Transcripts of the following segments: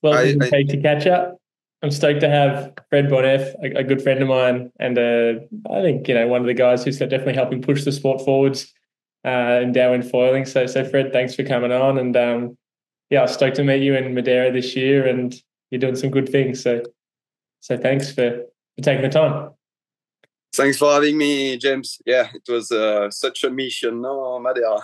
Welcome to I Take to Catch Up. I'm stoked to have Fred Bonef, a good friend of mine, and I think one of the guys who's definitely helping push the sport forwards in Darwin foiling. So Fred, thanks for coming on, and yeah, I was stoked to meet you in Madeira this year, and you're doing some good things. So thanks for taking the time. Thanks for having me, James. Yeah, it was such a mission, no, Madeira.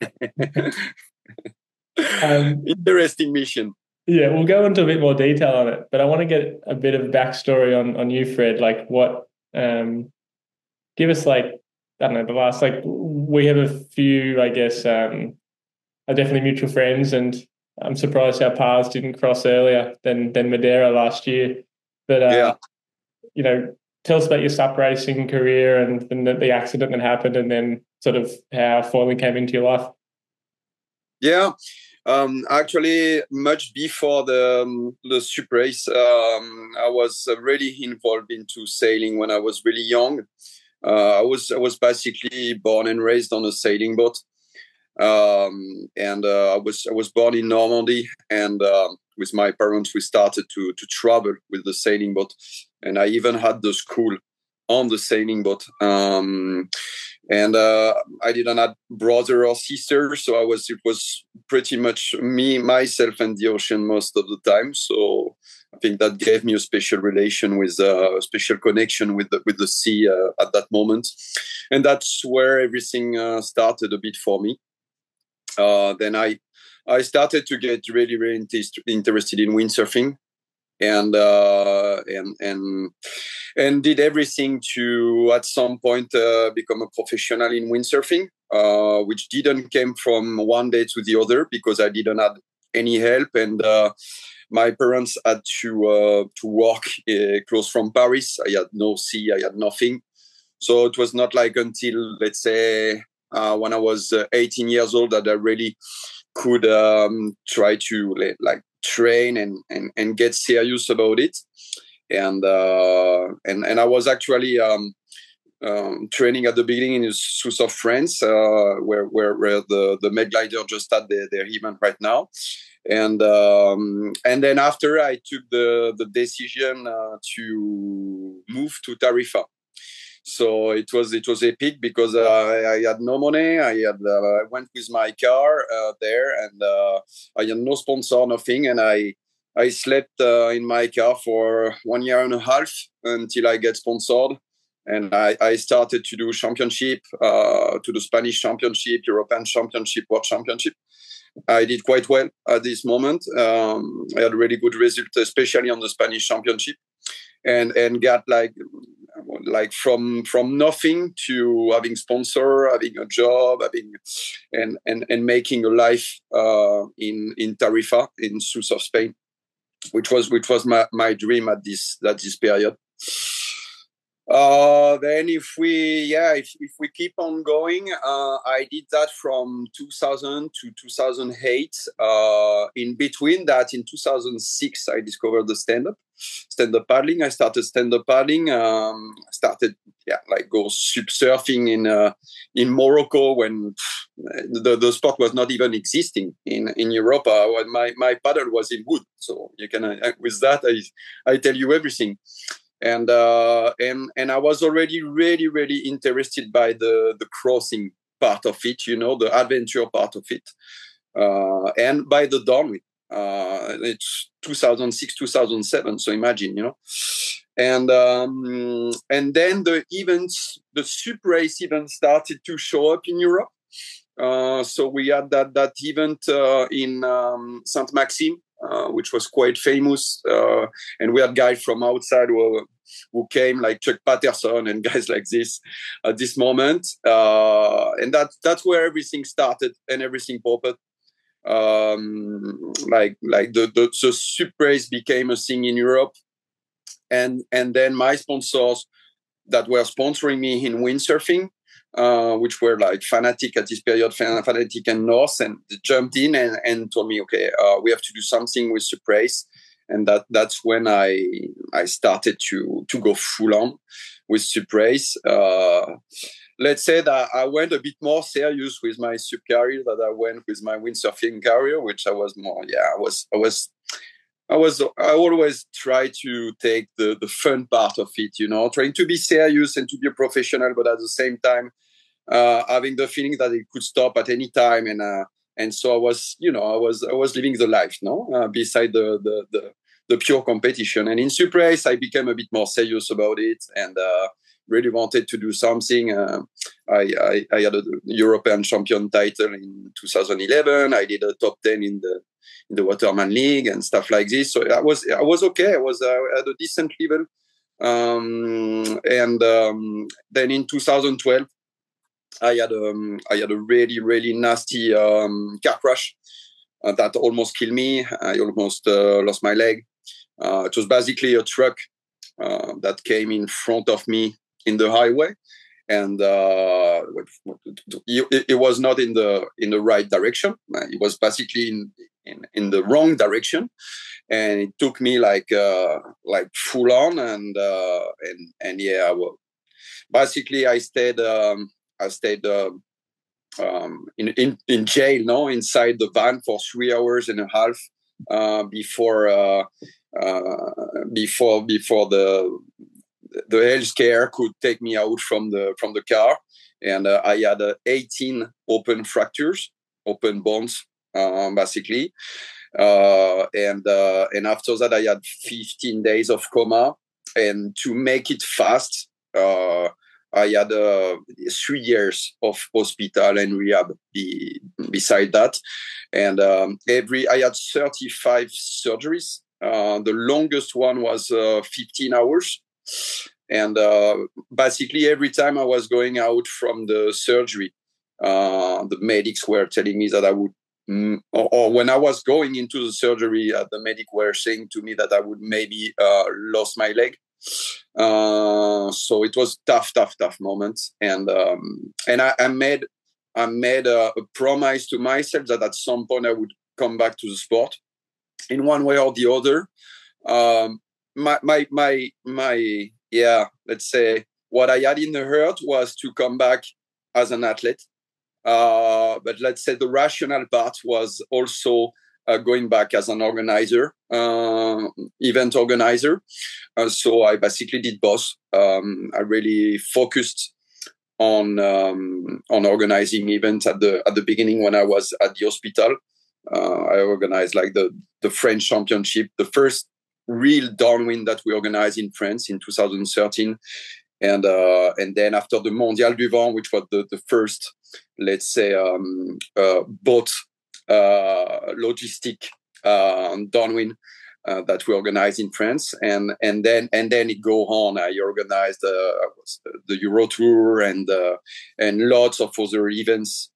Interesting mission. Yeah, we'll go into a bit more detail on it, but I want to get a bit of backstory on you, Fred. Like, what? Give us I don't know, the last we have a few, I guess, are definitely mutual friends, and I'm surprised our paths didn't cross earlier than Madeira last year. But Yeah. Tell us about your SUP racing career and the accident that happened, and then sort of how foiling came into your life. Yeah. Actually, much before the SUP race, I was really involved into sailing when I was really young. I was basically born and raised on a sailing boat, and I was born in Normandy, and with my parents we started to travel with the sailing boat, and I even had the school on the sailing boat. And I didn't have brother or sister, so it was pretty much me, myself, and the ocean most of the time. So I think that gave me a special relation with a special connection with the sea at that moment, and that's where everything started a bit for me. Then I started to get really interested in windsurfing, and did everything to at some point become a professional in windsurfing, which didn't come from one day to the other because I didn't have any help, and my parents had to work close from Paris. I had no sea, I had nothing, so it was not like until, let's say, when I was 18 years old that I really could try to train and get serious about it. And I was actually training at the beginning in the south of France, where the Meg Glider just had their event right now. And then after I took the decision to move to Tarifa. So it was epic because I had no money. I went with my car there, and I had no sponsor, nothing, and I slept in my car for 1 year and a half until I get sponsored, and I started to do championship, to the Spanish championship, European championship, World championship. I did quite well at this moment. I had really good results, especially on the Spanish championship, and got from nothing to having sponsor, having a job, and making a life in Tarifa in south of Spain, which was my dream at this period. Then if we keep on going, I did that from 2000 to 2008. In between that, in 2006, I discovered the stand-up paddling. I started stand-up paddling. Go surfing in Morocco when the sport was not even existing in Europe. When my paddle was in wood, so you can with that I tell you everything. And I was already really, really interested by the crossing part of it, the adventure part of it, and by the downwind. It's 2006, 2007, so imagine, and then the SUP race event started to show up in Europe. So we had that event in Saint Maxime, which was quite famous, and we had guys from outside who came, like Chuck Patterson and guys like this at this moment, and that's where everything started and everything popped. The SUP race became a thing in Europe, and then my sponsors that were sponsoring me in windsurfing, which were like Fanatic at this period, Fanatic and North, and they jumped in and told me, okay, we have to do something with SUP race. And that's when I started to go full on with SUP race. Let's say that I went a bit more serious with my SUP career than I went with my windsurfing career, which I was more, I always try to take the fun part of it, trying to be serious and to be a professional, but at the same time, having the feeling that it could stop at any time. And so I was living the life, beside the pure competition. And in Super Ace, I became a bit more serious about it and really wanted to do something. I had a European champion title in 2011. I did a top 10 in the Waterman League and stuff like this. So I was okay. I was at a decent level. Then in 2012, I had a really, really nasty car crash that almost killed me. I almost lost my leg. It was basically a truck that came in front of me in the highway, and it was not in the right direction. It was basically in the wrong direction, and it took me like full on, and yeah, basically I stayed in jail, inside the van for 3 hours and a half before the healthcare could take me out from the car. And I had 18 open fractures, open bones, basically. And after that, I had 15 days of coma. And to make it fast, I had 3 years of hospital and rehab beside that. And I had 35 surgeries. The longest one was 15 hours. And basically every time I was going out from the surgery, the medics were telling me that I would, or when I was going into the surgery, the medic were saying to me that I would maybe lose my leg. So it was tough moments. And I made a promise to myself that at some point I would come back to the sport in one way or the other. Let's say what I had in the heart was to come back as an athlete. But let's say the rational part was also going back as an organizer, event organizer. So I basically did both. I really focused on organizing events at the beginning when I was at the hospital. I organized like the French Championship, the first real downwind that we organized in France in 2013. And then after the Mondial du Vent, which was the first, let's say, boat logistic downwind that we organized in France, and then it go on. I organized the Euro Tour and lots of other events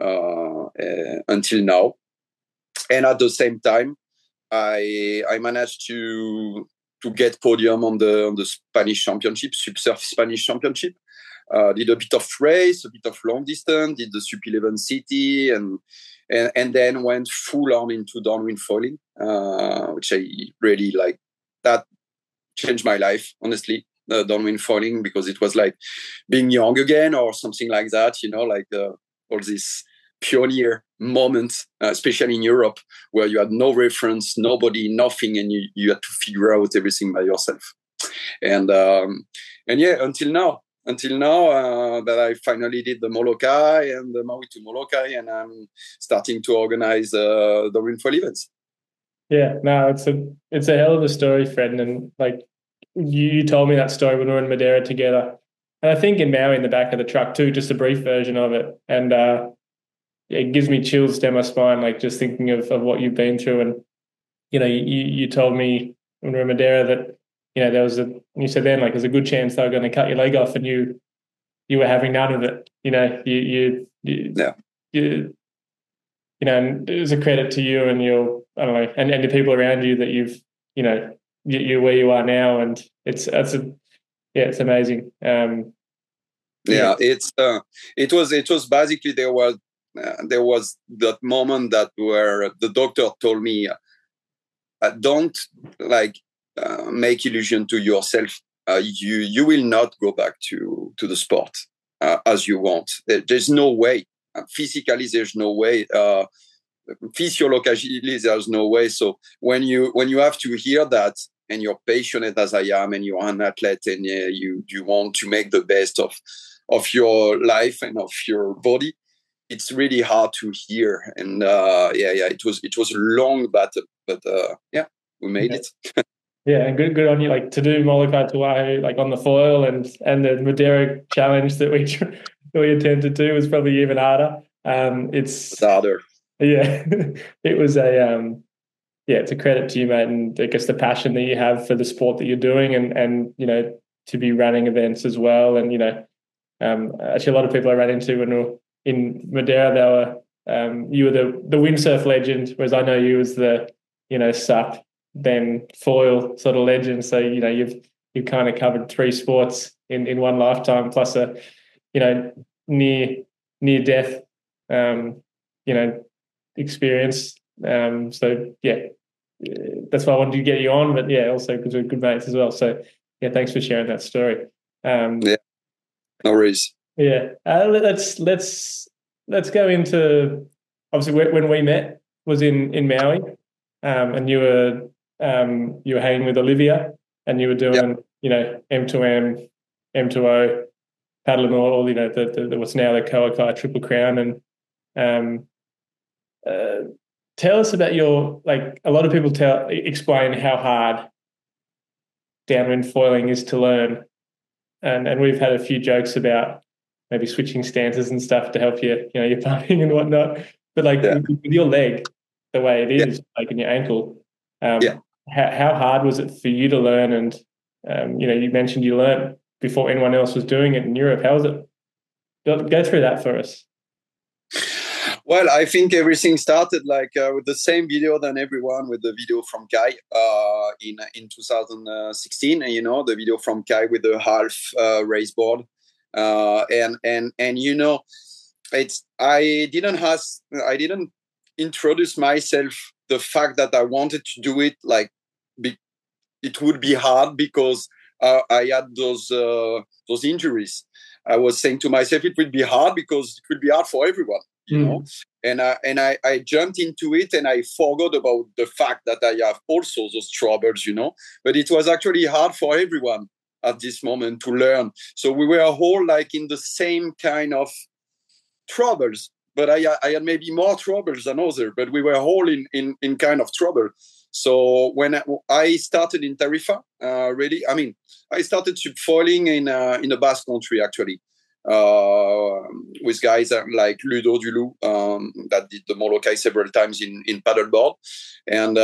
until now. And at the same time, I managed to get podium on the Spanish Championship, Subsurf Spanish Championship. Did a bit of race, a bit of long distance, did the Sup 11 City, and then went full on into downwind foiling, which I really like. That changed my life, honestly, downwind foiling, because it was like being young again or something like that, like all this pioneer moment, especially in Europe, where you had no reference, nobody, nothing, and you had to figure out everything by yourself. And yeah, until now that I finally did the Molokai and the Maui to Molokai, and I'm starting to organize the Rainfall events. Yeah, no, it's a hell of a story, Fred. And like you told me that story when we were in Madeira together, and I think in Maui in the back of the truck too, just a brief version of it. And it gives me chills down my spine, like just thinking of what you've been through. And you told me when we were in Madeira that there was you said then like there's a good chance they were going to cut your leg off, and you were having none of it. And it was a credit to you and your, I don't know, and the people around you that you've you're where you are now, and it's amazing. It was basically there was that moment that where the doctor told me, don't make illusion to yourself. You will not go back to the sport as you want. There's no way. Physically, there's no way. physiologically there's no way. So when you have to hear that, and you're passionate as I am, and you're an athlete, and you want to make the best of your life and of your body, it's really hard to hear. And it was a long battle, but we made it. Yeah, and good on you. Like to do Molokai Tawahu like on the foil and the Madeira challenge that we attempted to was probably even harder. It's harder. Yeah, it was it's a credit to you, mate, and I guess the passion that you have for the sport that you're doing, and to be running events as well. And actually a lot of people I ran into when we were in Madeira, they were you were the windsurf legend, whereas I know you as the SUP then foil sort of legend. So you've kind of covered 3 sports in one lifetime, plus a near death experience. So that's why I wanted to get you on, but also because we're good mates as well. So thanks for sharing that story. No worries. Let's go into, obviously when we met was in Maui, and you were hanging with Olivia, and you were doing M2M, M2O, paddling all the what's now the Koa Triple Crown. And tell us about your, like, a lot of people explain how hard downwind foiling is to learn, and we've had a few jokes about maybe switching stances and stuff to help you, your parting and whatnot. But with your leg, the way it is, like in your ankle, how hard was it for you to learn? And you mentioned you learned before anyone else was doing it in Europe. How was it? Go through that for us. Well, I think everything started with the same video than everyone, with the video from Kai in 2016. The video from Kai with the half race board, and I didn't introduce myself the fact that I wanted to do it it would be hard because I had those injuries. I was saying to myself it would be hard because it would be hard for everyone. And I jumped into it, and I forgot about the fact that I have also those troubles, but it was actually hard for everyone at this moment to learn. So we were all in the same kind of troubles, but I had maybe more troubles than others, but we were all in kind of trouble. So when I started in Tarifa, I started subfoiling in the Basque Country, actually. With guys like Ludo Dulu, that did the Molokai several times in paddleboard, and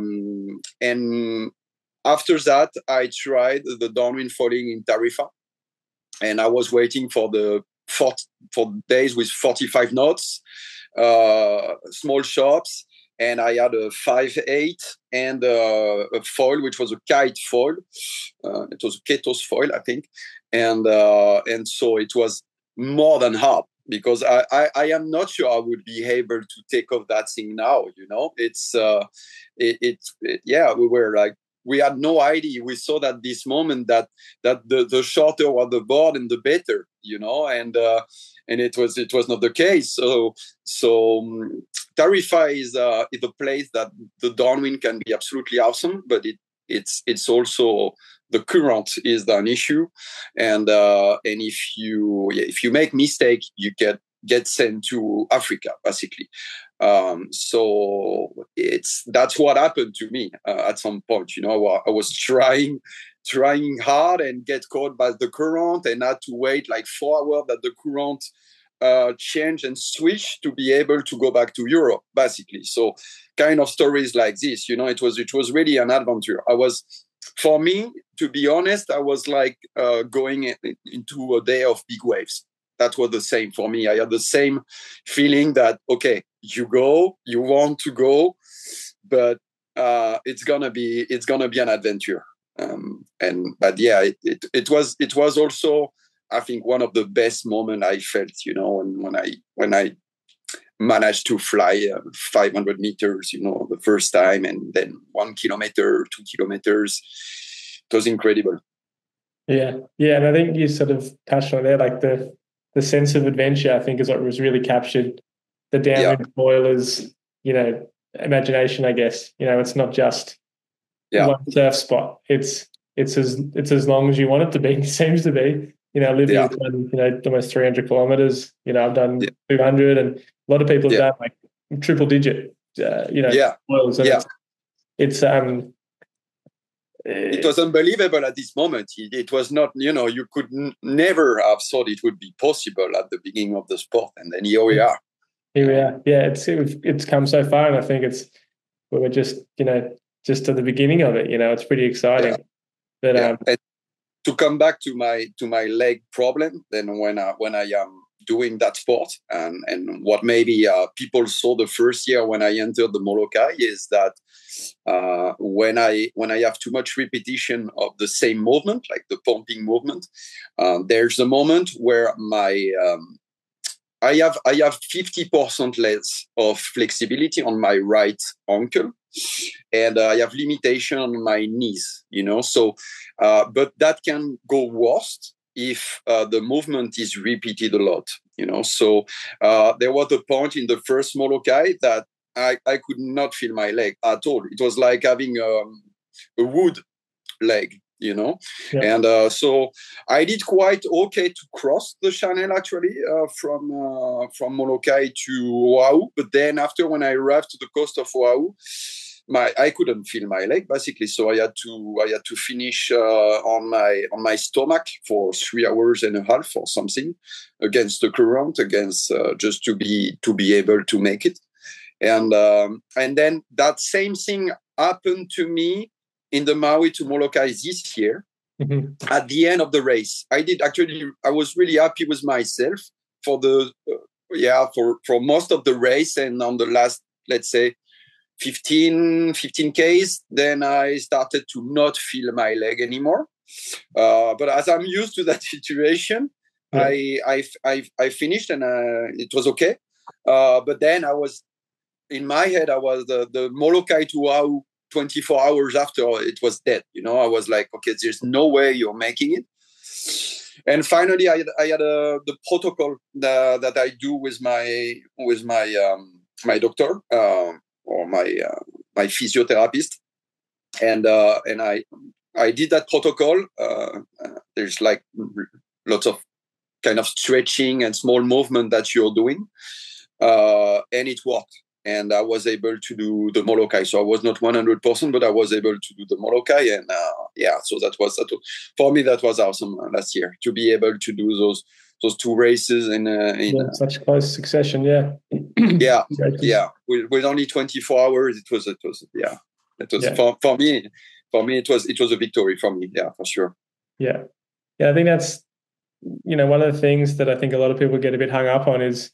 after that I tried the downwind foiling in Tarifa, and I was waiting for days with 45 knots, small shops, and I had a 5/8 and a foil, which was a kite foil. It was a Ketos foil, I think. And so it was more than hard, because I am not sure I would be able to take off that thing now. We had no idea. We saw that this moment that the shorter was the board and the better, and it was not the case. So Tarifa is a place that the downwind can be absolutely awesome, but it's also the current is an issue, and if you make mistake, you get sent to Africa, basically. So that's what happened to me at some point. I was trying hard and get caught by the current, and had to wait 4 hours that the current change and switch to be able to go back to Europe, basically. So kind of stories like this, it was really an adventure. For me, to be honest, I was going into a day of big waves. That was the same for me. I had the same feeling that, okay, you want to go, but it's gonna be an adventure. It was also, I think, one of the best moments I felt, when I managed to fly 500 meters, the first time, and then 1 kilometer, 2 kilometers. It was incredible. Yeah, and I think you sort of touched on there, the sense of adventure, I think, is what was really captured. The downwind foilers, imagination, I guess. It's not just one surf spot. It's as long as you want it to be. It seems to be. Olivia's done, almost 300 kilometers. I've done 200, and a lot of people have done like triple digit, miles. And it was unbelievable at this moment. It was not, you could never have thought it would be possible at the beginning of the sport. And then here we are. Here we are. Yeah, it's come so far, and I think we're just just at the beginning of it. It's pretty exciting. But to come back to my leg problem, then when I am doing that sport, and what maybe people saw the first year when I entered the Molokai is that when I have too much repetition of the same movement, like the pumping movement, there's a moment where I have 50% less of flexibility on my right ankle, and I have limitation on my knees. So but that can go worse if the movement is repeated a lot. So there was a point in the first Molokai that I could not feel my leg at all. It was like having a wood leg. And so I did quite okay to cross the channel actually from Molokai to Oahu. But then after, when I arrived to the coast of Oahu, I couldn't feel my leg basically. So I had to finish on my stomach for 3 hours and a half or something against the current, just to be able to make it. And then that same thing happened to me in the Maui to Molokai this year. At the end of the race. I was really happy with myself for for most of the race, and on the last, let's say, 15 Ks, then I started to not feel my leg anymore. But as I'm used to that situation, I finished, and it was okay. But then in my head, I was the Molokai to Oahu 24 hours after, it was dead. I was like, okay, there's no way you're making it. And finally, I had the protocol that I do with my doctor or my physiotherapist, and I did that protocol. There's like lots of kind of stretching and small movement that you're doing, and it worked. And I was able to do the Molokai. So I was not 100%, but I was able to do the Molokai. And so that was for me, that was awesome last year, to be able to do those two races in such close succession. With only 24 hours, it was for me it was a victory for me, for sure. I think that's one of the things that I think a lot of people get a bit hung up on is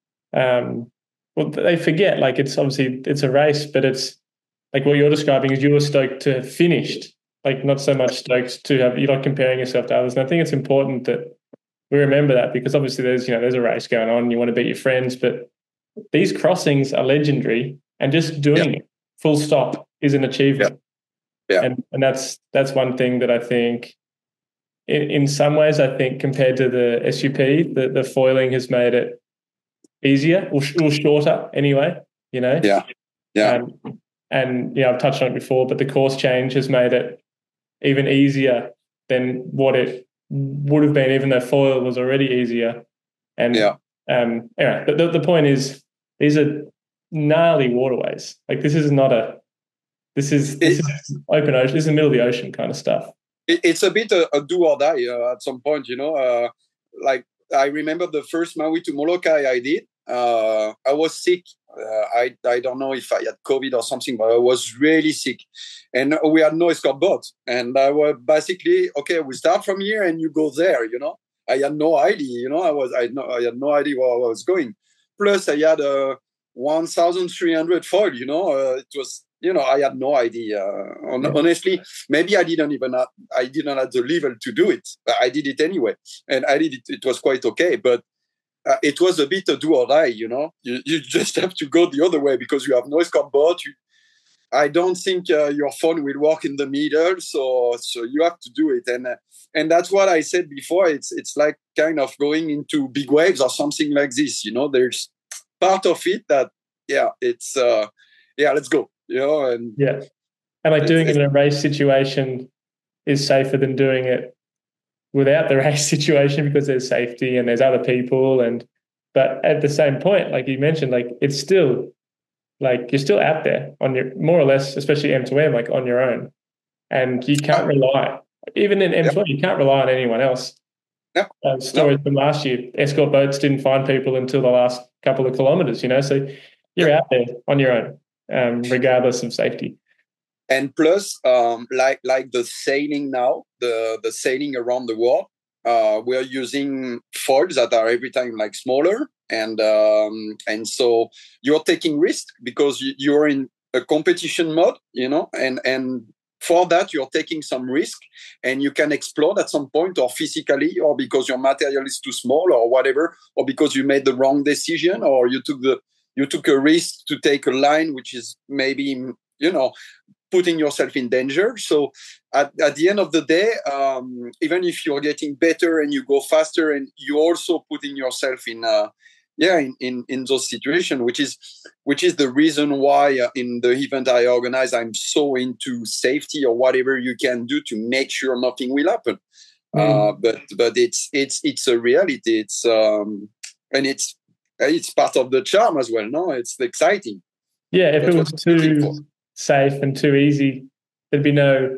they forget, like, it's obviously it's a race, but it's like what you're describing is you were stoked to have finished, like not so much stoked to have, you're not comparing yourself to others. And I think it's important that we remember that, because obviously there's a race going on, you want to beat your friends, but these crossings are legendary, and just doing it full stop is an achievement. And that's one thing that I think in some ways, I think compared to the SUP, the foiling has made it easier or shorter anyway, and I've touched on it before, but the course change has made it even easier than what it would have been, even though foil was already easier. And anyway, the point is, these are gnarly waterways. Like, this is open ocean. This is the middle of the ocean kind of stuff. It's a bit a do or die at some point, like I remember the first Maui to Molokai I did. I was sick. I don't know if I had COVID or something, but I was really sick, and we had no escort boat. And I was basically, okay, we start from here and you go there. I had no idea. I had no idea where I was going. Plus, I had a 1,300 foil. It was. I had no idea. Honestly, maybe I didn't have the level to do it. But I did it anyway, and I did it. It was quite okay, but it was a bit a do or die. You just have to go the other way because you have no escort boat. I don't think your phone will work in the middle, so you have to do it. And that's what I said before. It's like kind of going into big waves or something like this. There's part of it that yeah, it's let's go, and Yeah. And like doing it it's in a race situation is safer than doing it without the race situation because there's safety and there's other people. But at the same point, like you mentioned, like it's still like you're still out there on your more or less, especially M2M, like on your own. And you can't rely, even in yeah, M2M, you can't rely on anyone else. yeah, no, Stories from last year, escort boats didn't find people until the last couple of kilometers, so yeah. you're out there on your own, regardless of safety. And plus, like the sailing now, the sailing around the world, we're using foils that are every time like smaller, and so you're taking risk because you're in a competition mode, and for that you're taking some risk, and you can explode at some point, or physically, or because your material is too small, or whatever, or because you made the wrong decision, or you took a risk to take a line which is maybe putting yourself in danger. So at the end of the day, even if you're getting better and you go faster, and you also putting yourself in in those situations, which is the reason why in the event I organize, I'm so into safety, or whatever you can do to make sure nothing will happen. But it's a reality. And it's part of the charm as well. No, it's exciting. Yeah, if That's it what was we're looking for. too safe and too easy, there'd be no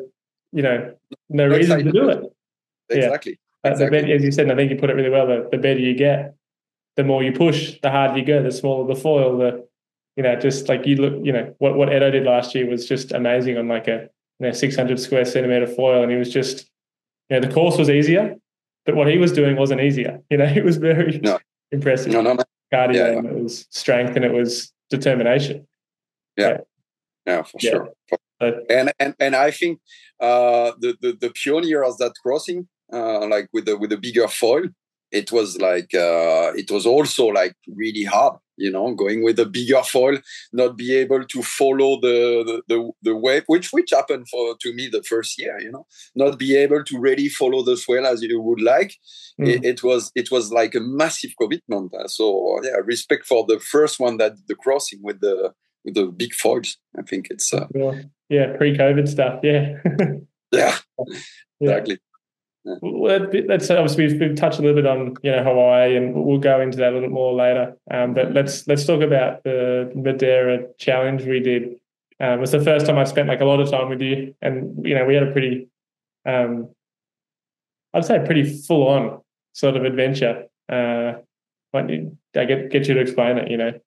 No reason to excitement. do it. Yeah. Exactly. The better, as you said, and I think you put it really well, the better you get, the more you push, the harder you go, the smaller the foil, just like you look, what Edo did last year was just amazing on like a 600 square centimeter foil. And he was just, the course was easier, but what he was doing wasn't easier. It was very impressive. No. Cardio, Yeah. and it was strength, and it was determination. Yeah, for sure. And I think the pioneer of that crossing, like with the bigger foil, it was like it was also like really hard, going with a bigger foil, not be able to follow the wave, which happened to me the first year, not be able to really follow the swell as you would like. It was like a massive commitment. So yeah, respect for the first one that the crossing with the big foils. I think it's pre-COVID stuff. Yeah. Yeah, exactly. Yeah. Well, that's obviously we've touched a little bit on Hawaii, and we'll go into that a little bit more later. But let's talk about the Madeira challenge we did. It was the first time I spent like a lot of time with you, and we had a pretty, I'd say, pretty full-on sort of adventure. I get you to explain it.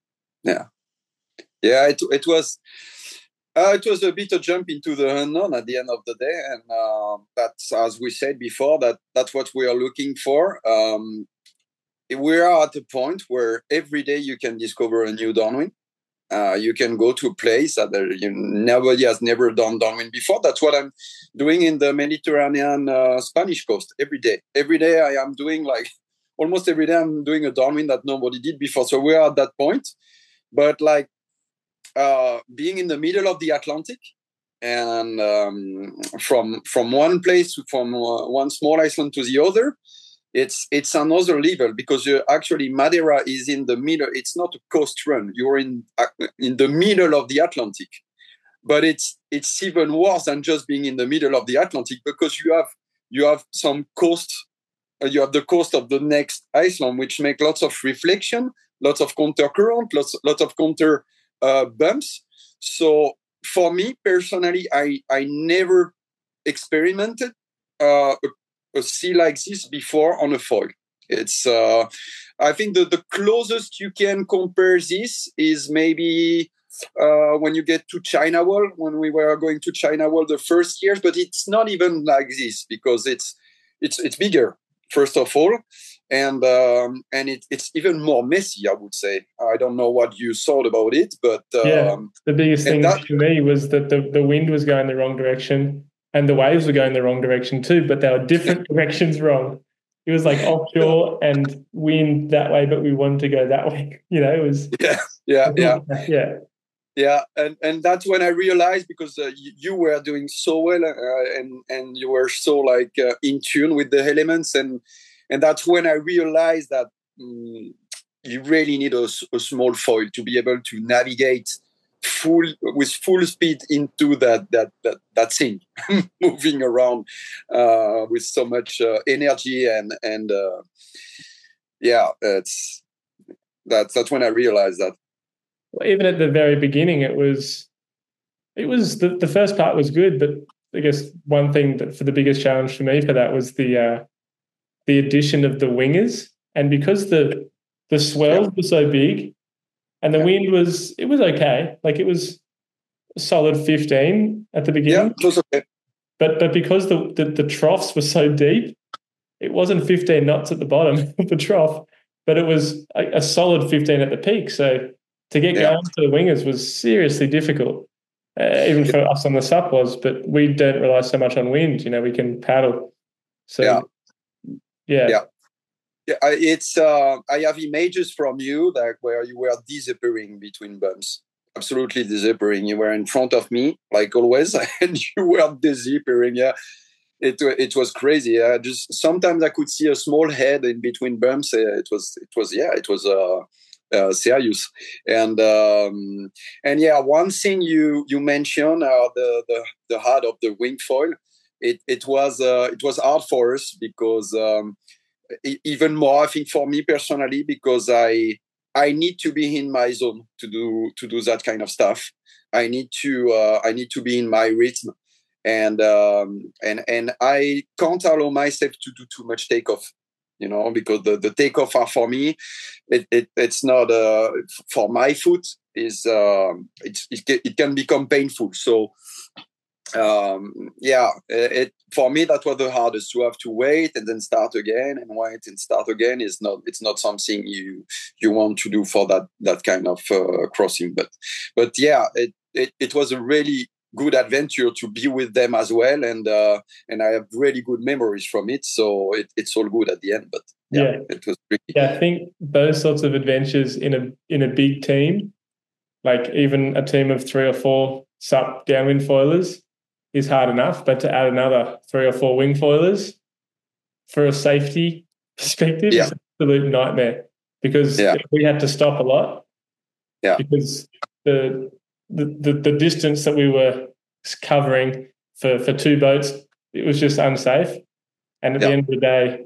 Yeah, it was. It was a bit a jump into the unknown at the end of the day, and that's, as we said before, that's what we are looking for. We are at a point where every day you can discover a new downwind. You can go to a place that nobody has never done downwind before. That's what I'm doing in the Mediterranean Spanish coast every day. Every day I am doing almost every day I'm doing a downwind that nobody did before. So we are at that point, but being in the middle of the Atlantic, and from one place, from one small island to the other, it's another level, because actually Madeira is in the middle. It's not a coast run. You're in the middle of the Atlantic, but it's even worse than just being in the middle of the Atlantic, because you have some coast. You have the coast of the next island, which make lots of reflection, lots of counter current, lots of counter bumps. So for me personally, I never experimented a sea like this before on a foil. It's I think the closest you can compare this is maybe when you get to China World, when we were going to China World the first years, but it's not even like this, because it's bigger, first of all, and it's even more messy, I would say. I don't know what you thought about it, but the biggest thing for me was that the wind was going the wrong direction, and the waves were going the wrong direction too, but they were different directions wrong. It was like offshore and wind that way, but we wanted to go that way. It was yeah, and that's when I realized, because you were doing so well, and you were so in tune with the elements, and that's when I realized that you really need a small foil to be able to navigate with full speed into that thing, moving around with so much energy and that's when I realized that. Even at the very beginning, it was the first part was good, but I guess one thing that for the biggest challenge for me for that was the addition of the wingers, and because the swells were so big, and the wind was okay, like it was a solid 15 at the beginning. Yeah, it was okay. But because the troughs were so deep, it wasn't 15 knots at the bottom of the trough, but it was a solid 15 at the peak. So to get going to the wingers was seriously difficult, even for us on the SUP was. But we don't rely so much on wind. We can paddle. So yeah. It's I have images from you where you were disappearing between bumps. Absolutely disappearing. You were in front of me, like always, and you were disappearing. Yeah, it was crazy. Just sometimes I could see a small head in between bumps. It was serious. And one thing you mentioned, the heart of the wing foil. It was hard for us because even more, I think, for me personally, because I need to be in my zone to do that kind of stuff. I need to be in my rhythm, and I can't allow myself to do too much takeoff, because the takeoff are for me, it's not for my foot is it can become painful. So for me that was the hardest, to have to wait and then start again and wait and start again. It's not something you want to do for that kind of crossing, but it was a really good adventure to be with them as well, and I have really good memories from it, so it's all good at the end. But it was really I think those sorts of adventures in a big team, like even a team of 3 or 4 SUP downwind foilers, is hard enough, but to add another 3 or 4 wing foilers for a safety perspective is an absolute nightmare, because we had to stop a lot because the distance that we were covering for 2 boats, it was just unsafe. And at the end of the day,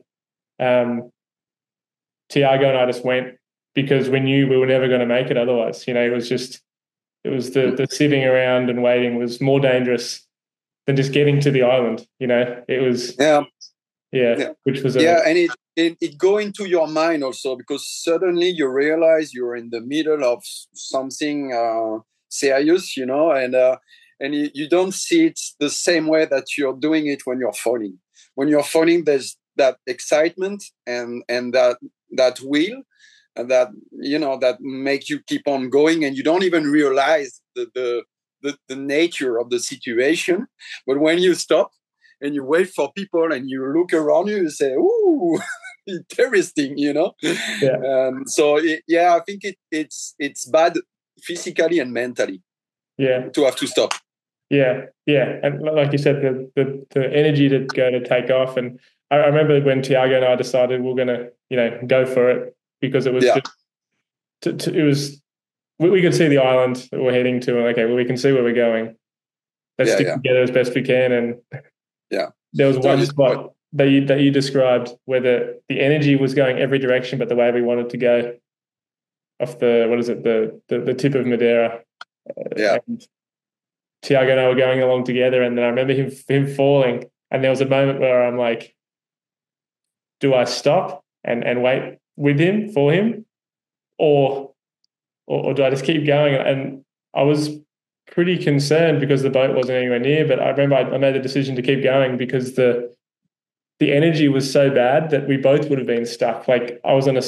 Tiago and I just went because we knew we were never going to make it otherwise. It was the sitting around and waiting was more dangerous than just getting to the island. It was which was and it go into your mind also, because suddenly you realize you're in the middle of something serious, and you don't see it the same way that you're doing it when you're falling. When you're falling, there's that excitement and that will and that that make you keep on going, and you don't even realize the nature of the situation. But when you stop and you wait for people and you look around you say, "Ooh, interesting," So I think it's bad physically and mentally. To have to stop. And like you said, the energy to go to take off. And I remember when Tiago and I decided we're going to go for it, because it was it was we could see the island that we're heading to, and okay, well, we can see where we're going. Let's stick together as best we can. And there was one spot that you described where the energy was going every direction but the way we wanted to go, off the tip of Madeira. And Tiago and I were going along together, and then I remember him falling, and there was a moment where I'm like, do I stop and wait with him for him, or do I just keep going? And I was pretty concerned because the boat wasn't anywhere near, but I remember I made the decision to keep going because the energy was so bad that we both would have been stuck. Like I was on a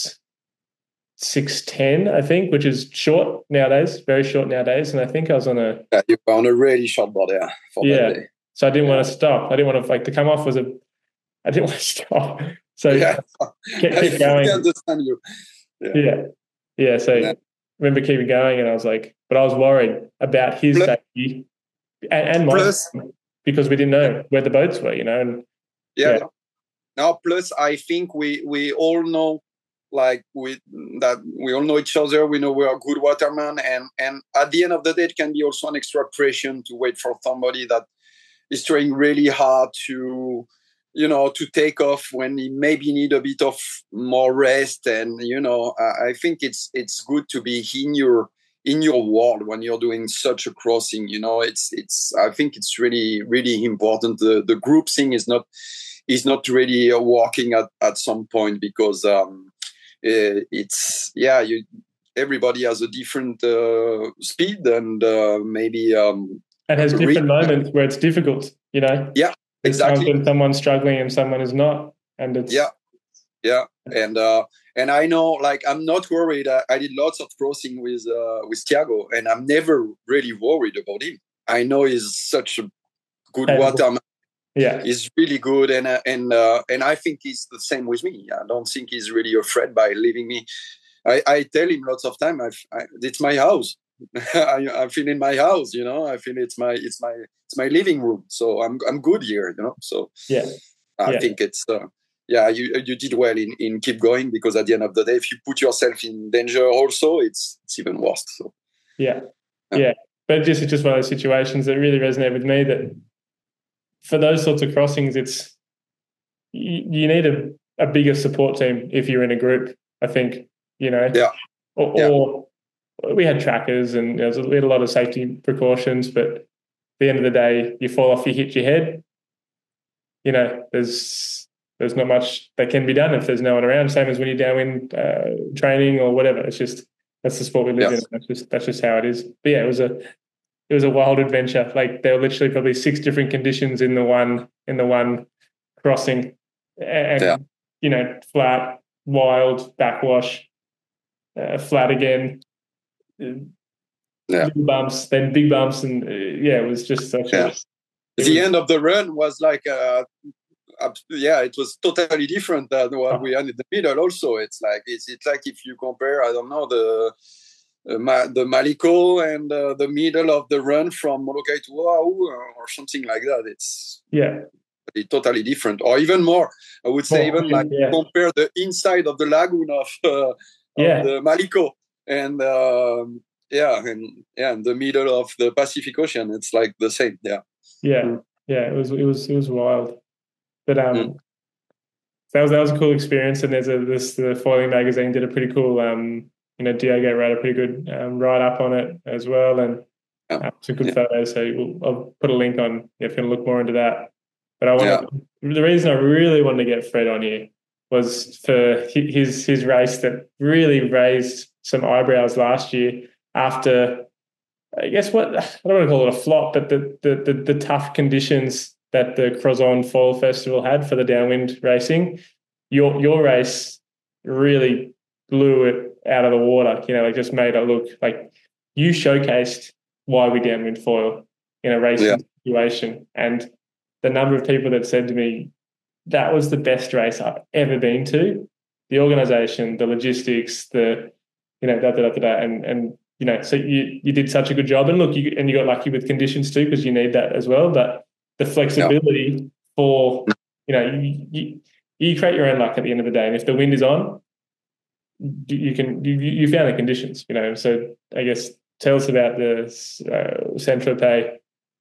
610, I think, which is short nowadays, very short nowadays. And I think I was on you were on a really short board, for that day. So I didn't want to stop. I didn't want to to come off I didn't want to stop. So keep going. I understand you. So I remember keeping going, and I was like, but I was worried about his safety and mine, because we didn't know where the boats were, and Now, plus, I think we all know like that we all know each other. We know we are good watermen, and at the end of the day, it can be also an extra pressure to wait for somebody that is trying really hard to, to take off when he maybe need a bit of more rest. And I think it's good to be in your world when you're doing such a crossing. It's I think it's really really important. The group thing is not really working at some point, because it's everybody has a different speed, and maybe and has different moments where it's difficult. Yeah, there's exactly. times when someone's struggling and someone is not, and it's yeah. And I know, like, I'm not worried. I did lots of crossing with Thiago, and I'm never really worried about him. I know he's such a good waterman. Yeah, he's really good, and I think he's the same with me. I don't think he's really afraid by leaving me. I tell him lots of time, it's my house. I feel in my house, I feel it's my living room. So I'm good here, So I think it's you did well in keep going, because at the end of the day, if you put yourself in danger, also it's even worse. So yeah. But it's just one of those situations that really resonate with me. That for those sorts of crossings, it's you need a bigger support team if you're in a group. I think or we had trackers, and we had a lot of safety precautions, but at the end of the day, you fall off, you hit your head. There's not much that can be done if there's no one around. Same as when you're downwind training or whatever. It's just that's the sport we live in. That's just how it is. But yeah, it was a wild adventure. Like, there were literally probably 6 different conditions in the one crossing, and flat, wild, backwash, flat again, little bumps, then big bumps, and it was just such a. The end of the run was like it was totally different than what we had in the middle. Also, it's like if you compare, I don't know, the Maliko and the middle of the run from Molokai to Oahu or something like that. It's totally different, or even more. I would say compare the inside of the lagoon of the Maliko and and the middle of the Pacific Ocean. It's like the same. It was wild. But that was a cool experience. And the Foiling magazine did a pretty cool Diogo wrote a pretty good write up on it as well, and some good photos. So I'll put a link on if you want to look more into that. But the reason I really wanted to get Fred on here was for his race that really raised some eyebrows last year after, I guess, I don't want to call it a flop, but the tough conditions that the Crozon Foil Festival had for the downwind racing. Your race really blew it out of the water. Just made it look like you showcased why we downwind foil in a racing situation. And the number of people that said to me, that was the best race I've ever been to. The organisation, the logistics, and so you did such a good job. And look, you got lucky with conditions too, because you need that as well. But the flexibility for, you create your own luck at the end of the day. And if the wind is on, you found the conditions, So I guess tell us about the Saint-Tropez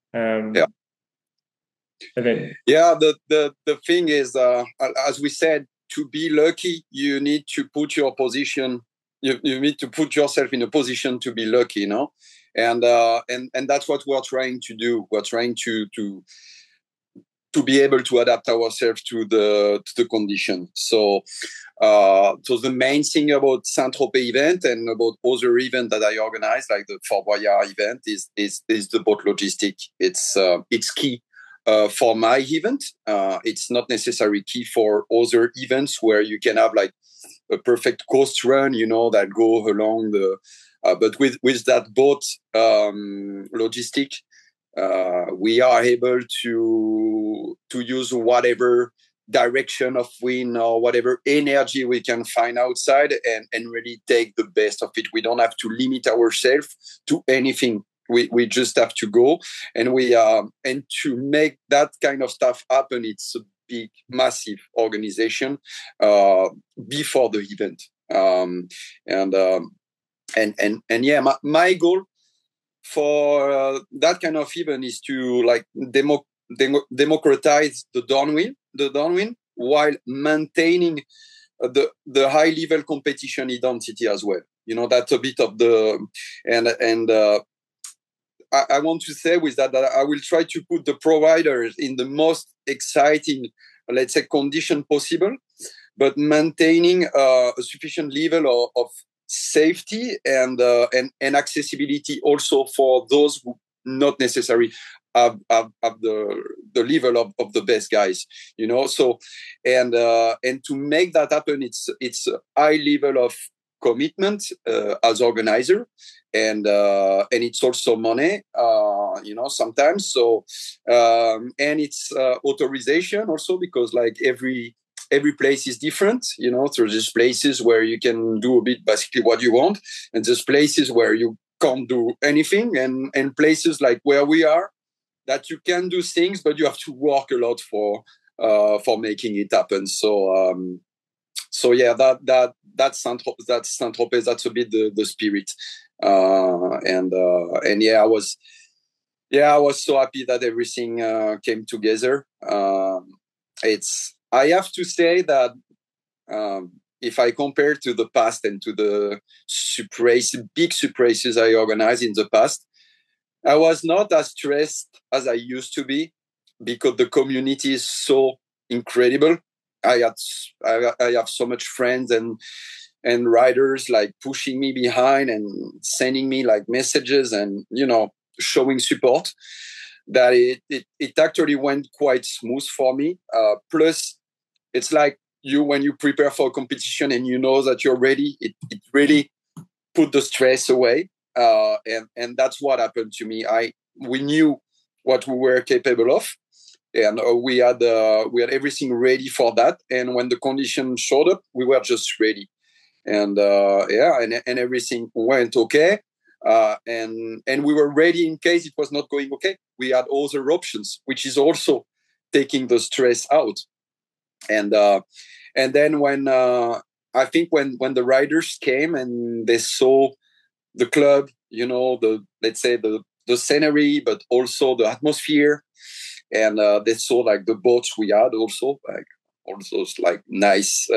event. The thing is, as we said, to be lucky, you need to put your position. You need to put yourself in a position to be lucky, and that's what we're trying to do. We're trying to be able to adapt ourselves to the condition. So the main thing about Saint-Tropez event and about other events that I organize, like the Fort Boyard event, is the boat logistic. It's key. For my event, it's not necessarily key for other events where you can have like a perfect coast run, that go along the. But with that boat logistic, we are able to use whatever direction of wind or whatever energy we can find outside and really take the best of it. We don't have to limit ourselves to anything. We just have to go, and and to make that kind of stuff happen, it's a big, massive organization before the event. Um, and and yeah, my goal for that kind of event is to like democratize the downwind, while maintaining the high level competition identity as well. That's a bit of the and I want to say with that I will try to put the providers in the most exciting, let's say, condition possible, but maintaining a sufficient level of safety and accessibility also for those who not necessarily have the level of the best guys. So and to make that happen, it's a high level of commitment as organizer, and it's also money, sometimes. So and it's authorization also, because like every place is different. So there's places where you can do a bit basically what you want, and there's places where you can't do anything, and places like where we are, that you can do things, but you have to work a lot for making it happen. So yeah, that's Saint-Tropez. That's a bit the spirit, and yeah, I was so happy that everything came together. I have to say that if I compare to the past and to the big surprises I organized in the past, I was not as stressed as I used to be, because the community is so incredible. I have so much friends and riders like pushing me behind and sending me like messages and showing support, that it actually went quite smooth for me. Plus, it's like when you prepare for a competition and you know that you're ready, it really put the stress away. And that's what happened to me. We knew what we were capable of, and we had everything ready for that. And when the conditions showed up, we were just ready. And and everything went okay. And we were ready in case it was not going okay. We had other options, which is also taking the stress out. And then when I think when the riders came and they saw the club, let's say the scenery, but also the atmosphere, and they saw like the boats we had also, like all those like nice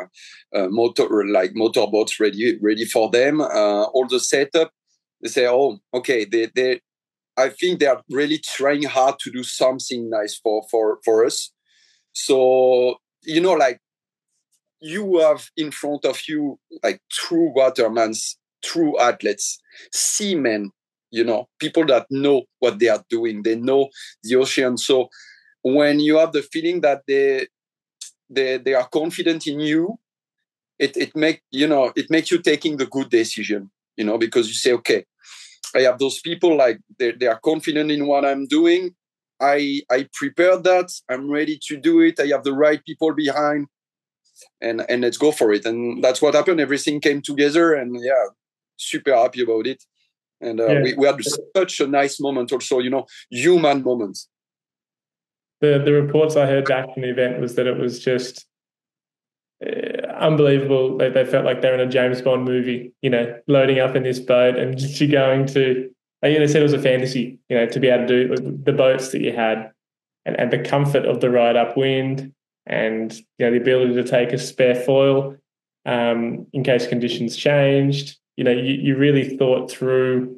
motor boats ready for them, all the setup. They say, oh, okay, they I think they are really trying hard to do something nice for us. So like, you have in front of you like true watermans, true athletes, seamen, people that know what they are doing. They know the ocean. So when you have the feeling that they are confident in you, it makes you taking the good decision, because you say, okay, I have those people, like they are confident in what I'm doing. I prepared that. I'm ready to do it. I have the right people behind, and let's go for it. And that's what happened. Everything came together, and yeah, super happy about it. And we had such a nice moment also, human moment. The reports I heard back from the event was that it was just unbelievable. They felt like they're in a James Bond movie, loading up in this boat and just going to, they said it was a fantasy, to be able to do the boats that you had, and the comfort of the ride upwind, and the ability to take a spare foil in case conditions changed. You really thought through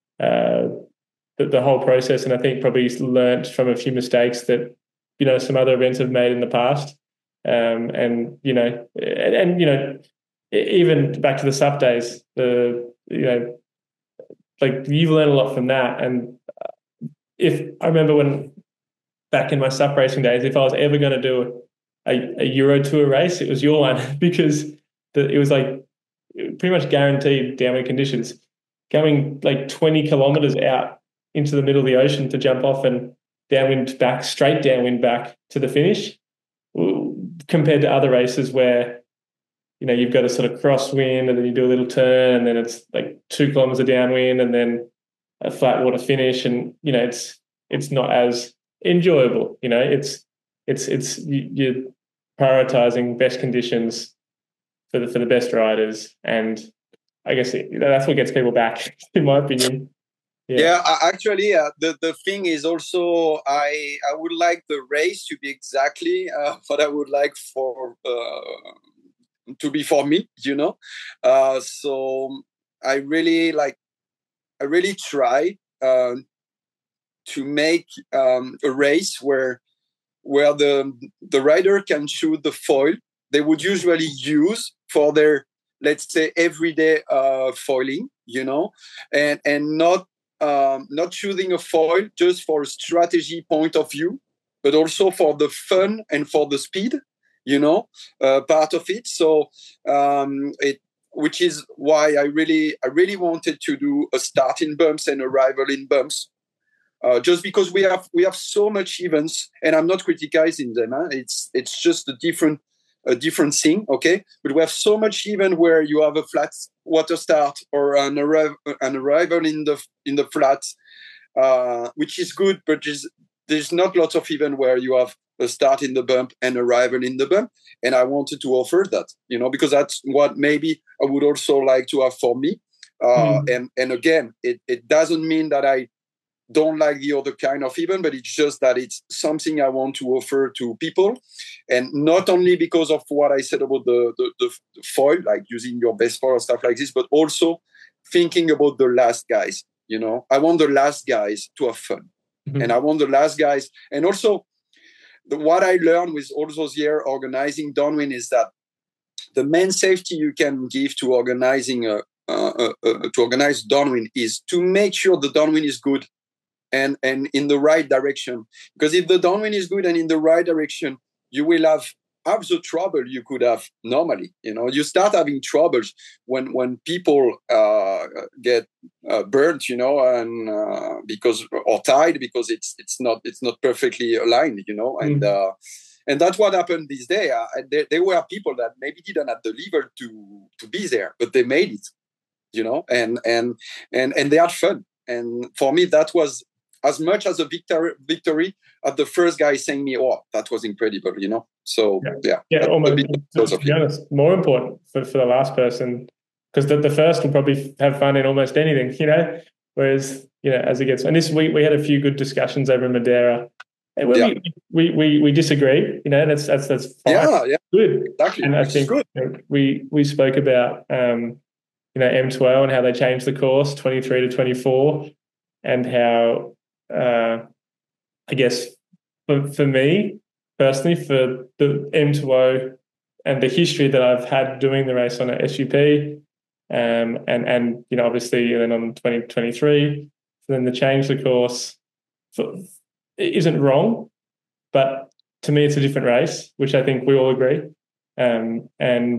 the whole process, and I think probably learnt from a few mistakes that some other events have made in the past. And even back to the SUP days, like you've learned a lot from that. And if I remember when back in my SUP racing days, if I was ever going to do a Euro Tour race, it was your one, because it was like pretty much guaranteed downwind conditions. Going like 20 kilometers out into the middle of the ocean to jump off and straight downwind back to the finish, compared to other races where you've got a sort of crosswind and then you do a little turn and then it's like 2 kilometers of downwind and then a flat water finish, and it's not as enjoyable. You're prioritizing best conditions for the best riders, and I guess that's what gets people back, in my opinion. Yeah, actually, the thing is also I would like the race to be exactly what I would like for to be for me, you know. So I really try to make a race where the rider can choose the foil they would usually use for their, let's say, everyday foiling, you know, and not choosing a foil just for a strategy point of view, but also for the fun and for the speed, you know, part of it. So which is why I really wanted to do a start in bumps and arrival in bumps. Just because we have so much events, and I'm not criticizing them. It's just a different thing, okay? But we have so much event where you have a flat water start or an arrival in the flat, which is good, but there's not lots of event where you have a start in the bump and arrival in the bump. And I wanted to offer that, you know, because that's what maybe I would also like to have for me. And again, it doesn't mean that I don't like the other kind of event, but it's just that it's something I want to offer to people. And not only because of what I said about the foil, like using your best foil or stuff like this, but also thinking about the last guys, you know. I want the last guys to have fun. And I want the last guys. And also, what I learned with all those years organizing downwind is that the main safety you can give to organizing to organize downwind is to make sure the downwind is good and in the right direction. Because if the downwind is good and in the right direction, you will have the trouble you could have normally. You know, you start having troubles when people get burnt, you know, and or tied because it's not perfectly aligned, you know, and that's what happened this day. There were people that maybe didn't have the liver to be there, but they made it, you know, and they had fun. And for me, that was as much as a victory at the first guy saying me, "Oh, that was incredible," you know. So almost, to be honest, more important for the last person, because the first will probably have fun in almost anything, you know. Whereas, you know, as it gets, and this we had a few good discussions over in Madeira. And we disagree, you know, that's fine. Yeah, good. Exactly. And I think good. We spoke about you know, M12 and how they changed the course 23 to 24, and how I guess for me personally, for the M2O and the history that I've had doing the race on a SUP, and you know, obviously then on 2023, so then the change the course it isn't wrong, but to me it's a different race, which I think we all agree. And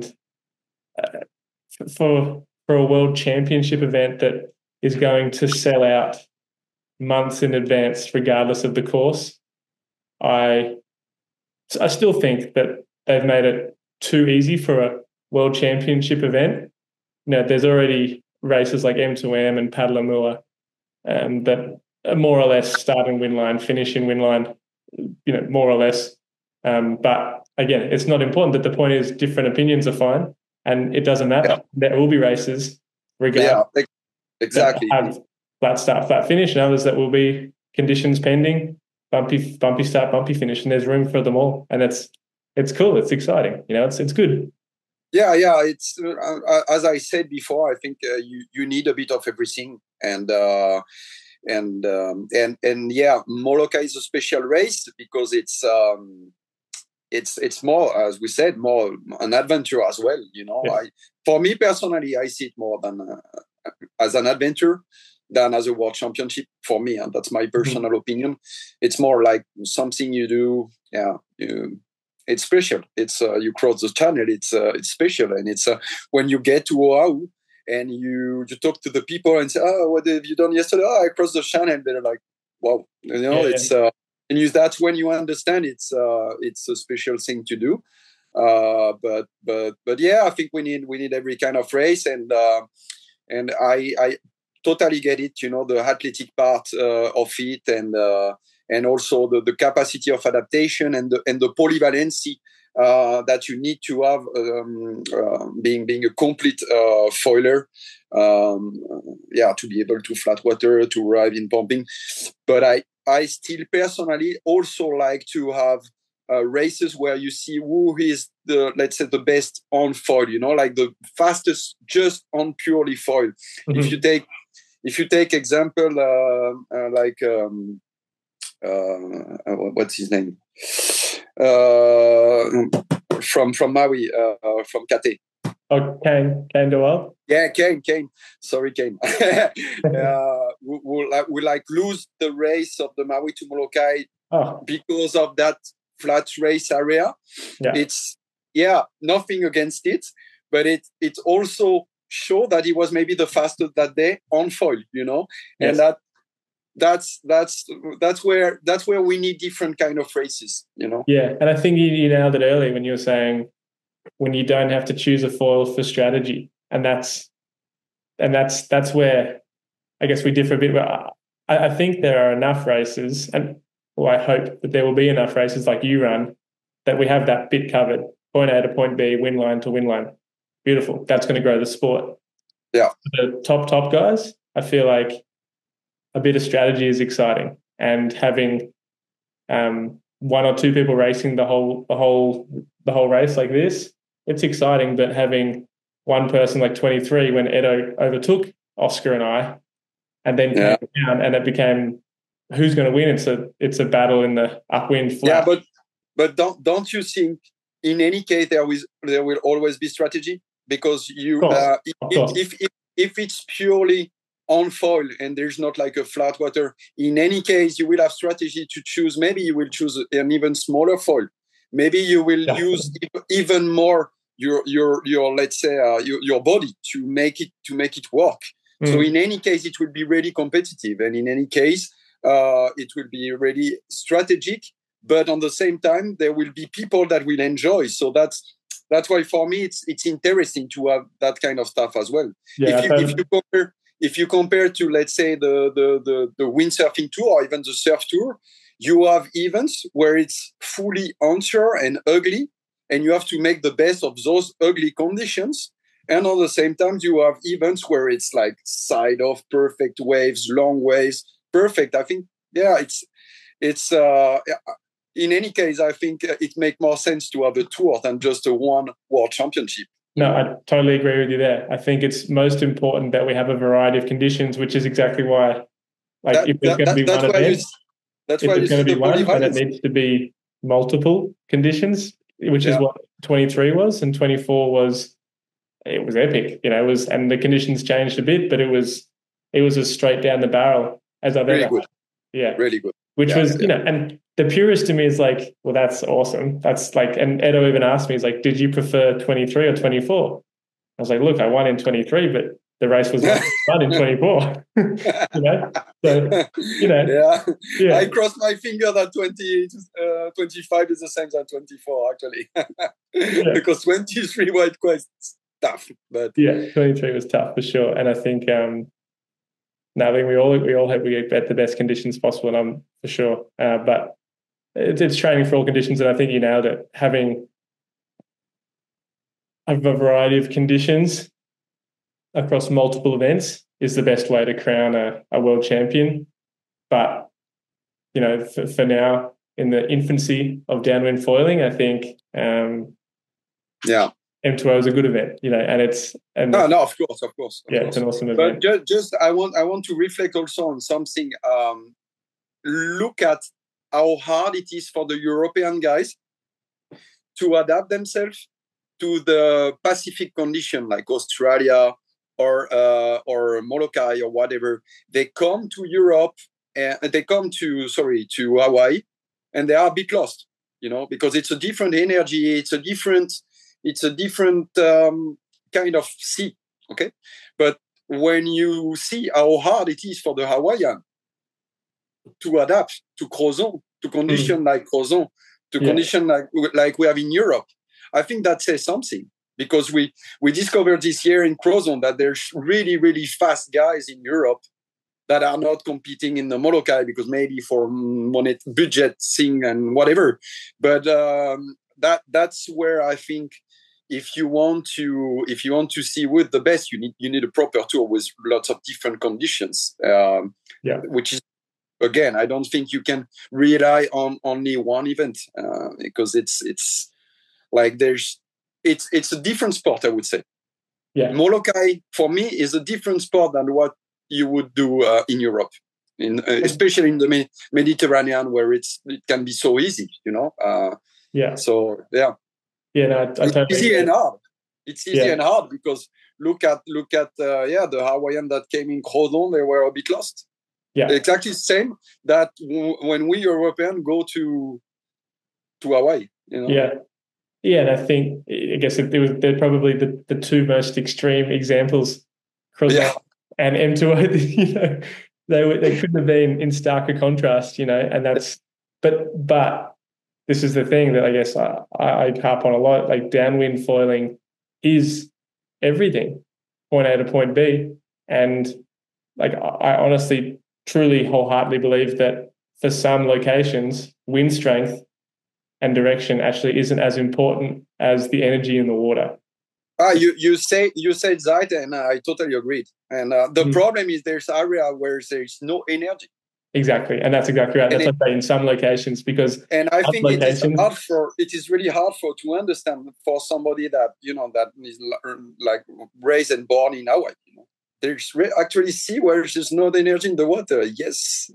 for a world championship event that is going to sell out months in advance, regardless of the course, I still think that they've made it too easy for a world championship event. You know, there's already races like M2M and Paddle-a-Mula that are more or less start in Windline, finish in Windline, you know, more or less. But again, it's not important. That the point is different opinions are fine, and it doesn't matter. Yeah. There will be races, regardless. Yeah, exactly. That have flat start, flat finish, and others that will be conditions pending, bumpy start, bumpy finish, and there's room for them all. And it's cool. It's exciting. You know, it's good. Yeah. It's as I said before. I think you need a bit of everything, and yeah, Molokai is a special race because it's more, as we said, more an adventure as well. You know, yes. For me personally, I see it more than as an adventure than as a world championship for me, and that's my personal opinion. It's more like something you do. Yeah, it's special. It's you cross the channel. It's special, and it's when you get to Oahu and you talk to the people and say, "Oh, what have you done yesterday?" "Oh, I crossed the channel." They're like, "Wow," you know. Yeah, it's and that's when you understand it's a special thing to do. But yeah, I think we need every kind of race, and I totally get it. You know, the athletic part of it, and also the capacity of adaptation and the polyvalency that you need to have being a complete foiler, to be able to flat water, to arrive in pumping. But I still personally also like to have races where you see who is let's say the best on foil, like the fastest just on purely foil. Mm-hmm. If you take example what's his name from Maui, from Kate. Oh, Kane Dewald? Yeah, Kane. Sorry, Kane. We like lose the race of the Maui to Molokai because of that flat race area. Yeah. It's nothing against it, but it also show that he was maybe the fastest that day on foil, Yes. And that's where we need different kind of races, Yeah, and I think you nailed it earlier when you were saying when you don't have to choose a foil for strategy, and that's where I guess we differ a bit. But I think there are enough races, and I hope that there will be enough races like you run that we have that bit covered. Point A to point B, win line to win line. Beautiful. That's going to grow the sport. Yeah. For the top guys, I feel like a bit of strategy is exciting, and having one or two people racing the whole race like this, it's exciting. But having one person like 23 when Edo overtook Oscar and I, and then came down, and it became who's going to win? It's a battle in the upwind flat. Yeah, but don't you think in any case there will always be strategy, because you if it's purely on foil and there's not like a flat water, in any case you will have strategy to choose. Maybe you will choose an even smaller foil. Maybe you will use even more your let's say your body to make it work. So in any case it will be really competitive, and in any case it will be really strategic. But on the same time, there will be people that will enjoy. So that's why for me it's interesting to have that kind of stuff as well. Yeah, if you compare to, let's say, the windsurfing tour or even the surf tour, you have events where it's fully onshore and ugly, and you have to make the best of those ugly conditions. And at the same time, you have events where it's like side off, perfect waves, long waves, perfect. I think, it's in any case, I think it makes more sense to have a tour than just a one world championship. No, I totally agree with you there. I think it's most important that we have a variety of conditions, which is exactly why, if there's going to be one event, if there's going to be one, then it needs to be multiple conditions, which is what 23 was, and 24 was. It was epic, and the conditions changed a bit, but it was as straight down the barrel as I've ever had. Yeah, really good. Which was, and the purist to me is like, well, that's awesome. That's like, and Edo even asked me, he's like, did you prefer 23 or 24? I was like, look, I won in 23, but the race was won in 24. So, I crossed my finger that 25 is the same as 24, actually, because 23 was quite tough. But 23 was tough for sure. And I think, I think we all hope we get the best conditions possible, and I'm for sure. But it's training for all conditions, and I think you nailed it. Having a variety of conditions across multiple events is the best way to crown a world champion. But for now, in the infancy of downwind foiling, I think M2O is a good event, and it's of course. It's an awesome event. But just I want to reflect also on something. Look at how hard it is for the European guys to adapt themselves to the Pacific condition, like Australia or Molokai or whatever. They come to Europe and they come to Hawaii, and they are a bit lost, because it's a different energy. It's a different kind of sea, okay? But when you see how hard it is for the Hawaiian to adapt to Crozon, to condition like Crozon, to condition like we have in Europe, I think that says something, because we discovered this year in Crozon that there's really, really fast guys in Europe that are not competing in the Molokai because maybe for budget thing and whatever. But that's where I think if you want to see with the best, you need a proper tour with lots of different conditions. Which is, again, I don't think you can rely on only one event because it's like it's a different sport, I would say. Yeah. Molokai for me is a different sport than what you would do in Europe, especially in the Mediterranean, where it can be so easy, So no, I totally it's easy and hard. It's easy and hard because look at the Hawaiian that came in Crozon, they were a bit lost. Yeah, exactly the same that when we Europeans go to Hawaii, Yeah, and I guess they're probably the two most extreme examples, Crozon and M2O. They couldn't have been in starker contrast, and that's but this is the thing that I guess I harp on a lot. Like, downwind foiling is everything, point A to point B, and like I honestly, truly, wholeheartedly believe that for some locations, wind strength and direction actually isn't as important as the energy in the water. You said that, and I totally agree. And the problem is there's area where there's no energy. Exactly, and that's exactly right. That's what I say in some locations, because I think it is really hard to understand for somebody that that is like raised and born in Hawaii. There's actually see where there's no energy in the water. Yes,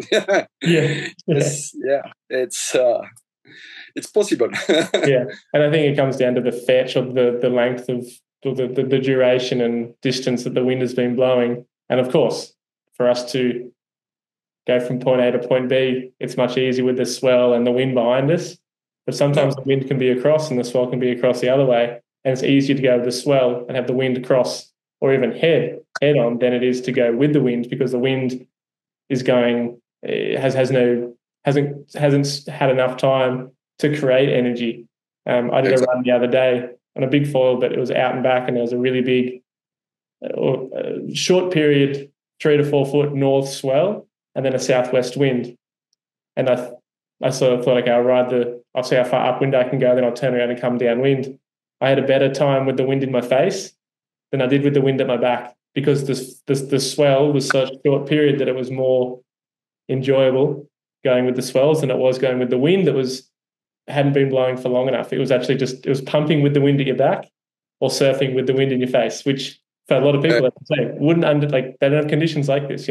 it's possible. And I think it comes down to the fetch of the length of the duration and distance that the wind has been blowing, and of course, for us to go from point A to point B, it's much easier with the swell and the wind behind us. But sometimes the wind can be across and the swell can be across the other way, and it's easier to go with the swell and have the wind across or even head on than it is to go with the wind, because the wind is going hasn't had enough time to create energy. I did a run the other day on a big foil, but it was out and back, and there was a really big short period 3 to 4 foot north swell and then a southwest wind. And I sort of thought, okay, I'll see how far upwind I can go, then I'll turn around and come downwind. I had a better time with the wind in my face than I did with the wind at my back, because the swell was such a short period that it was more enjoyable going with the swells than it was going with the wind that hadn't been blowing for long enough. It was actually it was pumping with the wind at your back or surfing with the wind in your face, which for a lot of people, they don't have conditions like this,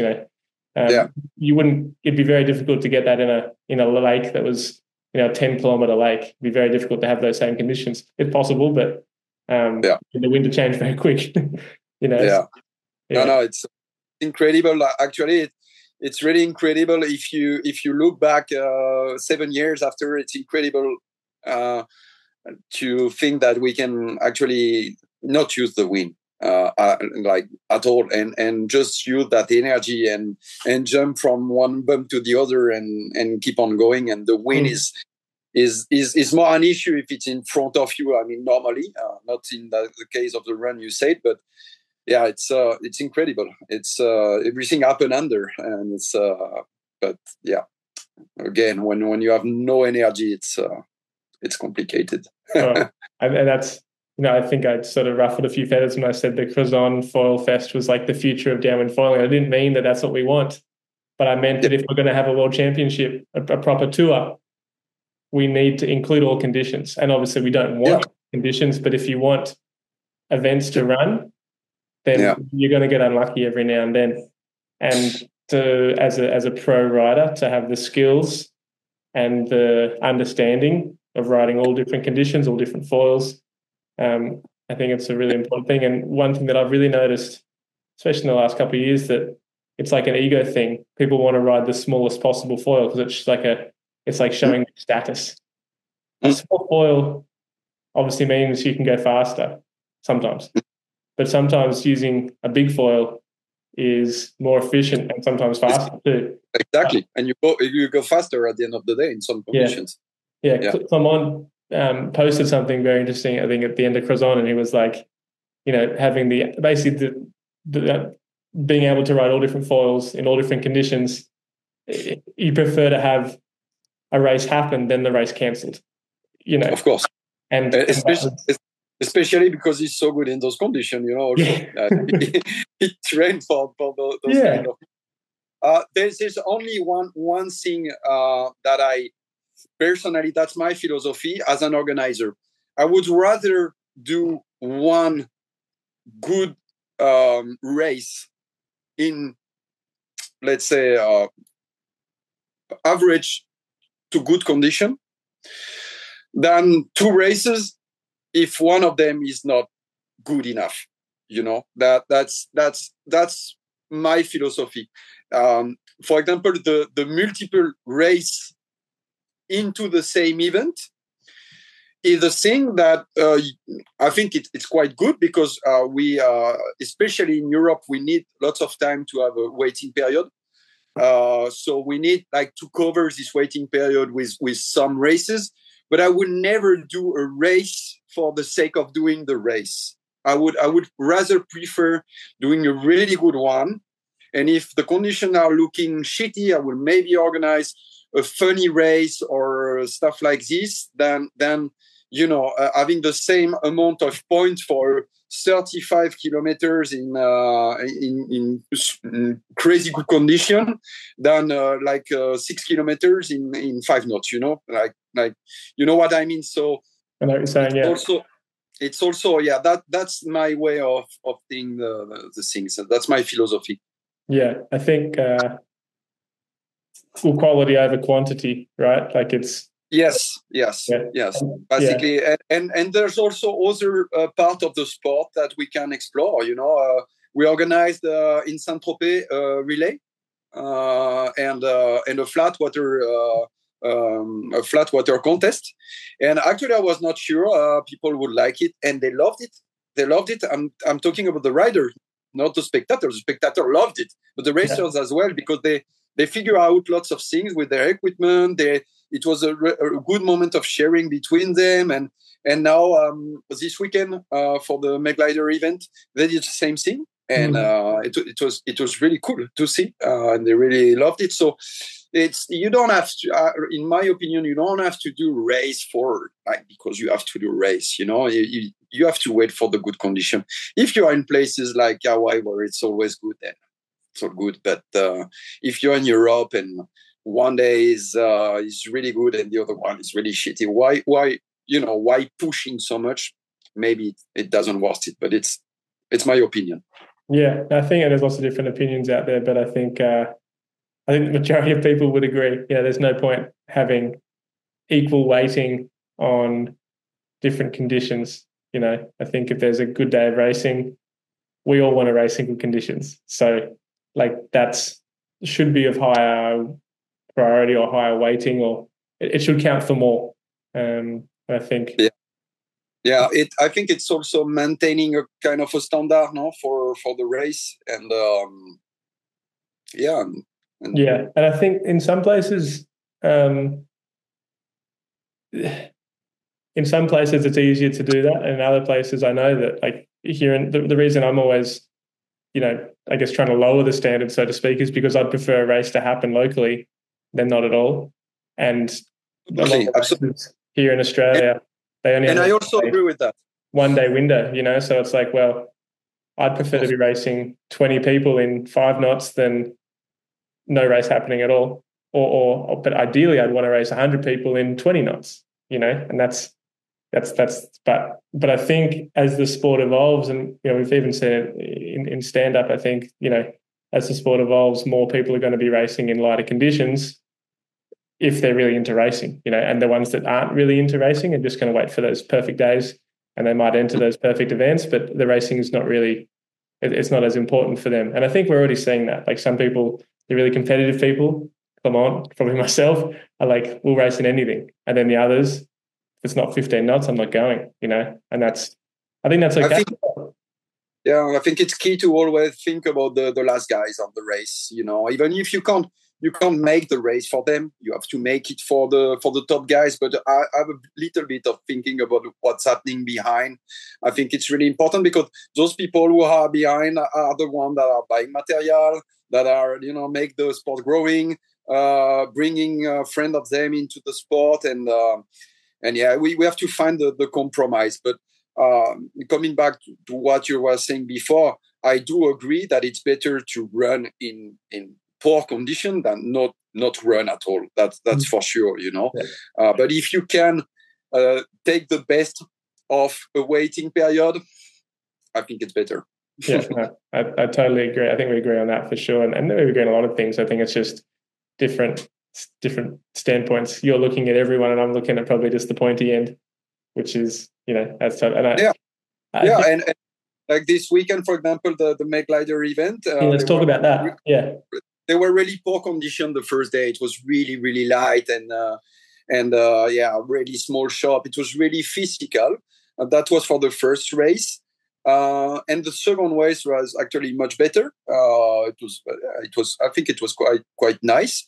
it'd be very difficult to get that in a lake that was, a 10-kilometer lake. It'd be very difficult to have those same conditions. It's possible, but the wind to change very quick. No, it's incredible. Actually, it's really incredible. If you look back 7 years after, it's incredible to think that we can actually not use the wind like at all, and just use that energy and jump from one bump to the other and keep on going. And the wind is more an issue if it's in front of you. I mean, normally, not in the case of the run you said, but it's incredible. It's everything happened under, and it's but again, when you have no energy, it's complicated. And that's, I think I'd sort of ruffled a few feathers when I said the Crozon Foil Fest was like the future of downwind foiling. I didn't mean that that's what we want, but I meant that if we're going to have a world championship, a proper tour, we need to include all conditions. And obviously we don't want conditions, but if you want events to run, then you're going to get unlucky every now and then. And as a pro rider, to have the skills and the understanding of riding all different conditions, all different foils, I think it's a really important thing. And one thing that I've really noticed, especially in the last couple of years, that it's like an ego thing. People want to ride the smallest possible foil because it's like showing status. A small foil obviously means you can go faster sometimes, but sometimes using a big foil is more efficient and sometimes faster too. Exactly, and you go faster at the end of the day in some conditions. Someone posted something very interesting, I think, at the end of Crozon, and he was like, having the being able to ride all different foils in all different conditions. You prefer to have a race happen than the race cancelled. Of course. especially, especially because he's so good in those conditions, you know. Also, he trained for those kind of. There's only one thing that I personally, that's my philosophy as an organizer. I would rather do one good race in, let's say, average to good condition than two races if one of them is not good enough. You know, that's my philosophy. For example, the multiple race into the same event is a thing that I think it's quite good because we, especially in Europe, we need lots of time to have a waiting period. So we need like to cover this waiting period with some races. But I would never do a race for the sake of doing the race. I would rather prefer doing a really good one. And if the conditions are looking shitty, I will maybe organize a funny race or stuff like this. Then you know, having the same amount of points for 35 kilometers in crazy good condition than 6 kilometers in 5 knots. You know, like you know what I mean. So I know what you're saying. It's also that's my way of seeing the things. That's my philosophy. Yeah, I think quality over quantity, right? Like it's yes, basically. And there's also other part of the sport that we can explore. You know, we organized in Saint-Tropez relay and a flat water contest. And actually, I was not sure people would like it, and they loved it. I'm talking about the rider, not the spectator. The spectator loved it, but the racers as well, because they figure out lots of things with their equipment. It was a good moment of sharing between them. And now this weekend for the Meglider event, they did the same thing. And it was really cool to see, and they really loved it. So you don't have to, in my opinion, you don't have to do race because you have to do race. You know, you have to wait for the good condition. If you are in places like Hawaii where it's always good, then it's all good. But if you're in Europe and one day is really good and the other one is really shitty, why pushing so much? Maybe it doesn't worth it. But it's my opinion. Yeah, I think there's lots of different opinions out there, but I think the majority of people would agree. You know, there's no point having equal weighting on different conditions. You know, I think if there's a good day of racing, we all want to race in good conditions. So, like, that's should be of higher priority or higher weighting, or it should count for more. I think. Yeah, I think it's also maintaining a kind of a standard now for the race, and and I think in some places, it's easier to do that, and in other places, I know that like here, and the reason I'm always, you know, I guess trying to lower the standard, so to speak, is because I'd prefer a race to happen locally than not at all, and absolutely. Here in Australia. They only I also agree with that. 1 day window, you know, so it's like, well, I'd prefer to be racing 20 people in 5 knots than no race happening at all. But ideally, I'd want to race 100 people in 20 knots, you know, and but I think as the sport evolves, and you know, we've even seen it in stand up. I think, you know, as the sport evolves, more people are going to be racing in lighter conditions, if they're really into racing, you know, and the ones that aren't really into racing are just going to wait for those perfect days, and they might enter those perfect events, but the racing is not really, it's not as important for them. And I think we're already seeing that. Like some people, the really competitive people, come on, probably myself, are like, we'll race in anything. And then the others, if it's not 15 knots, I'm not going, you know, and I think that's okay. I think it's key to always think about the last guys of the race, you know, even if you can't make the race for them. You have to make it for the top guys. But I have a little bit of thinking about what's happening behind. I think it's really important because those people who are behind are the ones that are buying material, that are, you know, make the sport growing, bringing a friend of them into the sport, and yeah, we have to find the compromise. But coming back to what you were saying before, I do agree that it's better to run in poor condition than not run at all. That's for sure, you know. Yeah. But if you can take the best of a waiting period, I think it's better. Yeah, no, I totally agree. I think we agree on that for sure. And we agree on a lot of things. I think it's just different standpoints. You're looking at everyone and I'm looking at probably just the pointy end, which is, you know, that's tough. And and like this weekend, for example, the Meg Glider event. Let's talk about that. Yeah. They were really poor condition the first day. It was really, really light and really small shop. It was really physical. That was for the first race. And the second race was actually much better. It was. I think it was quite nice.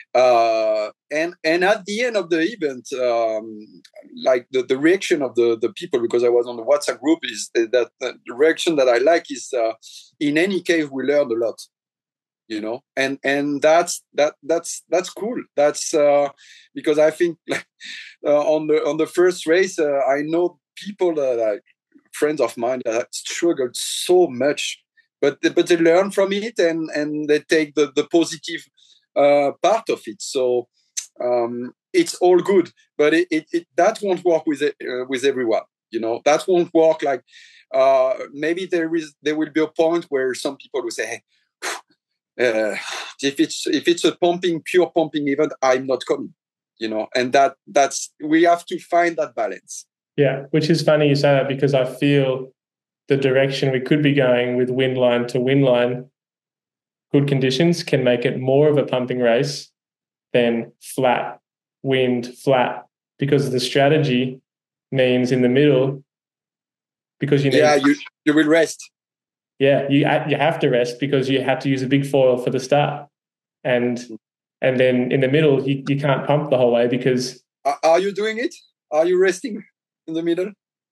And at the end of the event, like the reaction of the people, because I was on the WhatsApp group, is that the reaction that I like is, in any case, we learned a lot, you know, and that's cool. That's because I think on the first race, I know people like friends of mine that struggled so much, but they learn from it and they take the positive part of it. So it's all good, but it that won't work with everyone. You know, that won't work. Like maybe there will be a point where some people will say, hey, if it's a pure pumping event, I'm not coming. You know, and that's we have to find that balance. Yeah, which is funny you say that, because I feel the direction we could be going with wind line to wind line, good conditions can make it more of a pumping race than flat, wind, flat, because the strategy means in the middle, because you need... Yeah, you will rest. Yeah, you have to rest because you have to use a big foil for the start. And then in the middle, you can't pump the whole way because... Are you doing it? Are you resting in the middle?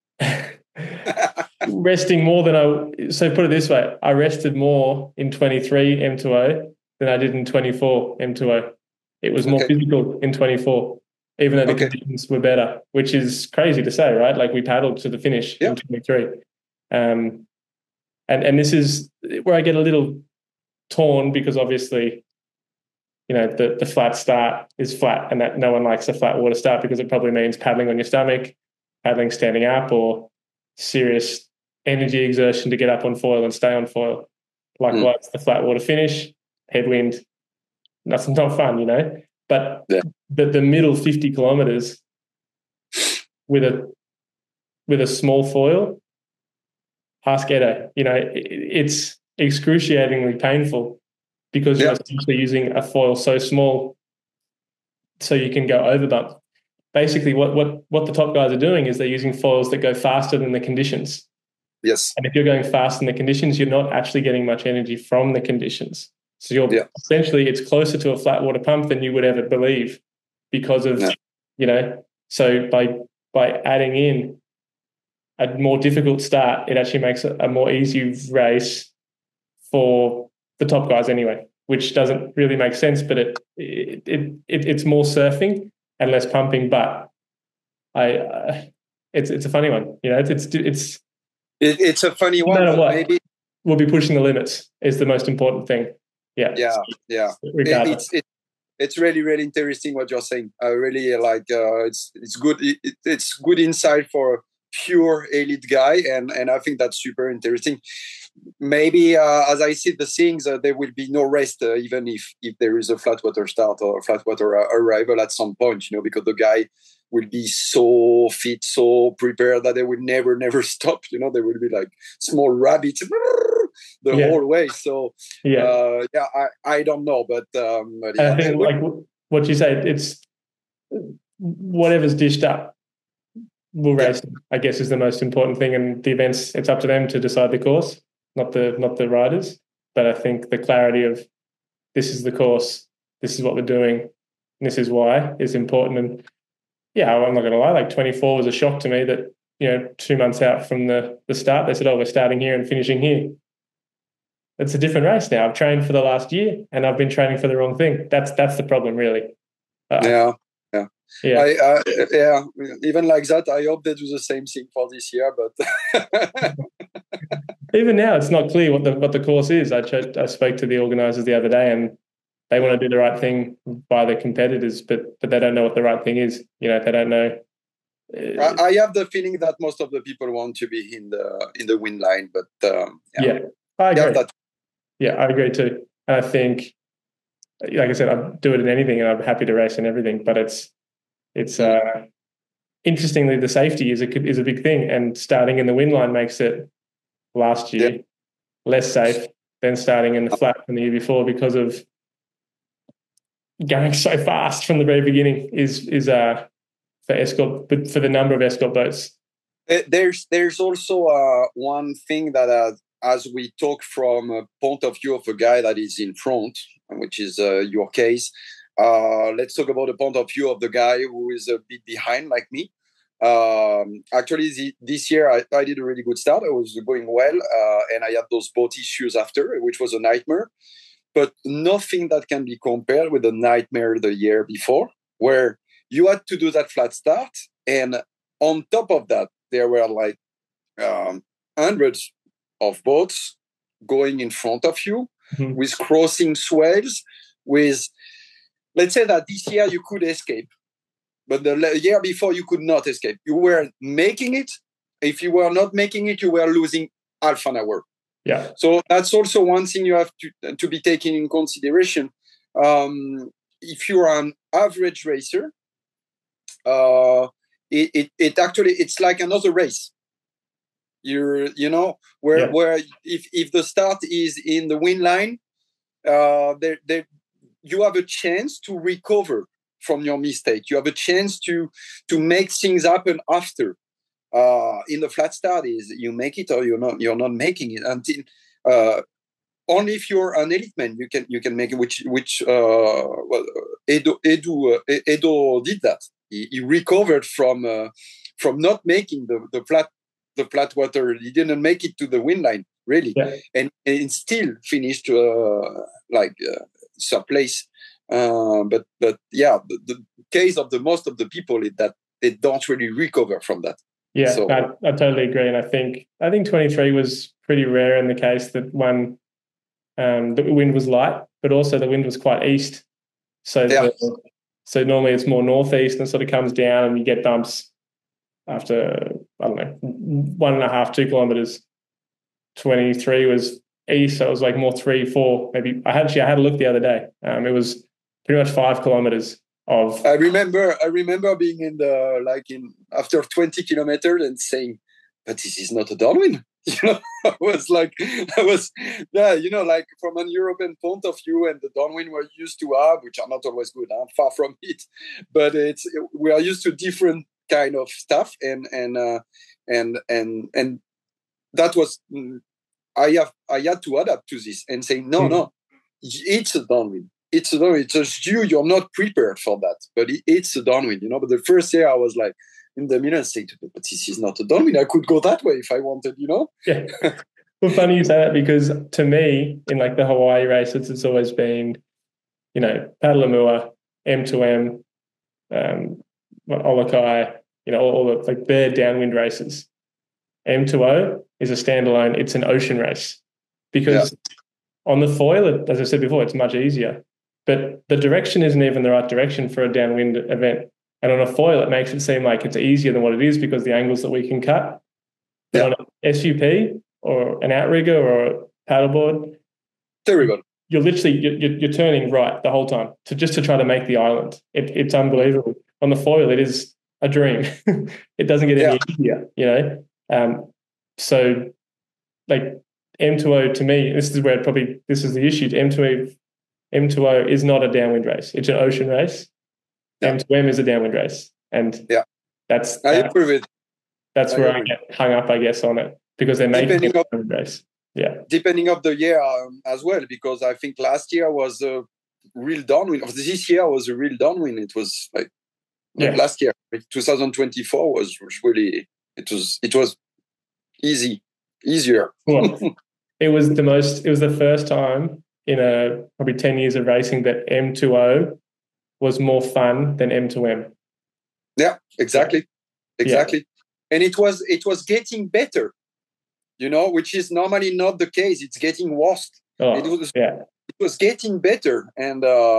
Resting more than so put it this way, I rested more in 23 M2O than I did in 24 M2O. It was more physical in 24, even though the conditions were better, which is crazy to say, right? Like we paddled to the finish in 23. And this is where I get a little torn, because obviously, you know, the flat start is flat, and that no one likes a flat water start because it probably means paddling on your stomach, paddling standing up, or serious energy exertion to get up on foil and stay on foil. Likewise, the flat water finish, headwind, that's not fun, you know. But the middle 50 kilometers with a small foil, ask Edo, you know, it's excruciatingly painful because you're essentially using a foil so small so you can go over bump. Basically, what the top guys are doing is they're using foils that go faster than the conditions. Yes. And if you're going fast in the conditions, you're not actually getting much energy from the conditions. So you're essentially, it's closer to a flat water pump than you would ever believe because of, you know, so by adding in a more difficult start, it actually makes a more easy race for the top guys anyway, which doesn't really make sense, but it's more surfing and less pumping. But it's a funny one, you know. It's a funny one. No matter what, maybe we'll be pushing the limits is the most important thing. Yeah. It's really, really interesting what you're saying. I really like. It's good. It's good insight for a pure elite guy, and I think that's super interesting. Maybe as I see the things, there will be no rest, even if there is a flat water start or a flat water arrival at some point. You know, because the guy will be so fit, so prepared that they will never stop. You know, there will be like small rabbits the whole way. So I don't know, but I think like what you say, it's whatever's dished up will race. I guess is the most important thing, and the events, it's up to them to decide the course, not the riders. But I think the clarity of this is the course, this is what we're doing, and this is why is important. And yeah, I'm not going to lie, like 24 was a shock to me that, you know, 2 months out from the start, they said, oh, we're starting here and finishing here. It's a different race now. I've trained for the last year and I've been training for the wrong thing. That's the problem, really. Yeah. Yeah, even like that, I hope they do the same thing for this year. But Even now, it's not clear what the course is. I spoke to the organisers the other day, and they want to do the right thing by the competitors, but they don't know what the right thing is. You know, they don't know. I have the feeling that most of the people want to be in the win line, but yeah, I agree. That. Yeah, I agree too. And I think, like I said, I'd do it in anything, and I'm happy to race in everything. But it's interestingly, the safety is a big thing, and starting in the win line makes it last year less safe than starting in the flat from the year before, because of going so fast from the very beginning is for escort, but for the number of escort boats. There's also one thing that as we talk from a point of view of a guy that is in front, which is your case, let's talk about the point of view of the guy who is a bit behind, like me. Actually, this year I did a really good start. I was going well, and I had those boat issues after, which was a nightmare. But nothing that can be compared with the nightmare the year before, where you had to do that flat start. And on top of that, there were like hundreds of boats going in front of you with crossing swells. With, let's say that this year you could escape, but the year before you could not escape. You were making it. If you were not making it, you were losing half an hour. Yeah. So that's also one thing you have to be taken in consideration. If you are an average racer, it actually, it's like another race. Where if the start is in the win line, you have a chance to recover from your mistake. You have a chance to make things happen after. In the flat start is you make it or you're not making it until only if you're an elite man you can make it, which Edo did that. He recovered from not making the flat water. He didn't make it to the win line really, and still finished third place. But yeah, the case of the most of the people is that they don't really recover from that. Yeah, so, I totally agree, and I think 23 was pretty rare in the case that one, the wind was light, but also the wind was quite east. So so normally it's more northeast and sort of comes down, and you get bumps after 1.5, 2 kilometers. 23 was east, so it was like more 3, 4, maybe. I had a look the other day. It was pretty much 5 kilometers. I remember being in after 20 kilometers and saying, but this is not a downwind. I was like from an European point of view, and the downwind we're used to have, which are not always good, I'm far from it, but we are used to different kind of stuff, and that was I had to adapt to this and say no, it's a downwind. It's a downwind. It's just you're not prepared for that, but it's a downwind, But the first year I was like in the middle saying, but this is not a downwind. I could go that way if I wanted, Yeah. Well, funny you say that, because to me, in like the Hawaii races, it's always been, Padalamua, M2M, Olokai, all the like their downwind races. M2O is a standalone. It's an ocean race, because on the foil, as I said before, it's much easier. But the direction isn't even the right direction for a downwind event. And on a foil, it makes it seem like it's easier than what it is because the angles that we can cut. But on an SUP or an outrigger or a paddleboard, terrible. You're literally you're turning right the whole time to try to make the island. It's unbelievable. On the foil, it is a dream. It doesn't get any easier, So like M2O to me, this is the issue. M2O is not a downwind race. It's an ocean race. M2M is a downwind race. And that's I agree with. That's where I get hung up, I guess, on it, because they're making it a downwind race. Yeah. Depending of the year as well, because I think last year was a real downwind. This year was a real downwind. It was like last year, 2024 was really, it was easier. Well, it was the first time in probably 10 years of racing that M2O was more fun than M2M. exactly. And it was getting better, which is normally not the case. It's getting worse. It was getting better, and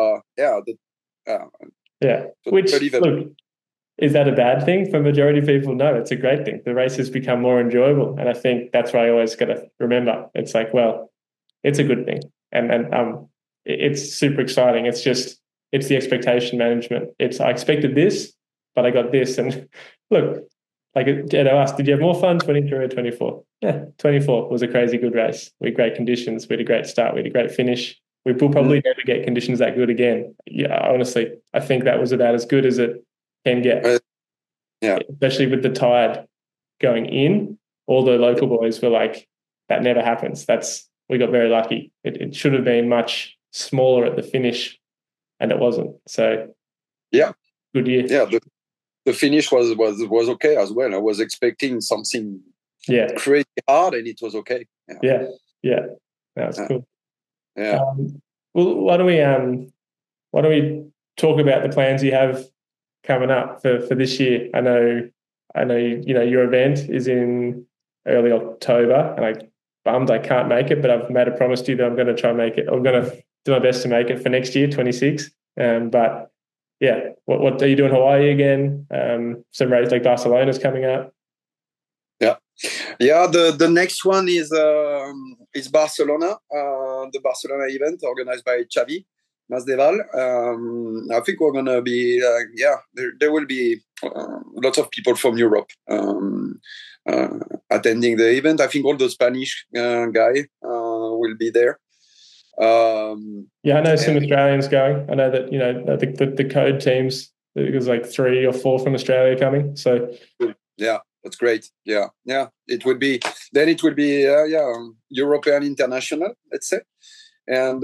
Which, look, is that a bad thing? For majority of people, no, it's a great thing. The race has become more enjoyable, and I think that's what I always got to remember. It's like, well, it's a good thing, and it's super exciting. It's the expectation management. I expected this, but I got this, and look, like I asked, did you have more fun 23 or 24? Yeah, 24 was a crazy good race. We had great conditions. We had a great start. We had a great finish. We will probably never get conditions that good again. Yeah, honestly, I think that was about as good as it can get. Especially with the tide going in, all the local boys were like, that never happens. We got very lucky. It should have been much smaller at the finish, and it wasn't. So good year. Yeah, the finish was okay as well. I was expecting something crazy hard, and it was okay. Yeah. That's cool. Yeah. Well, why don't we talk about the plans you have coming up for this year? I know your event is in early October, and I'm bummed I can't make it, but I've made a promise to you that I'm going to try and make it. I'm going to do my best to make it for next year, 26. But yeah, what are you doing? Hawaii again? Some races like Barcelona's coming up. Yeah. The next one is Barcelona, the Barcelona event organized by Xavi Masdeval. I think we're gonna be there will be lots of people from Europe attending the event. I think all the Spanish guy will be there. I know some Australians going. I know that I think the code teams, there's like 3 or 4 from Australia coming. So yeah, that's great. Yeah. It would be European international, let's say, and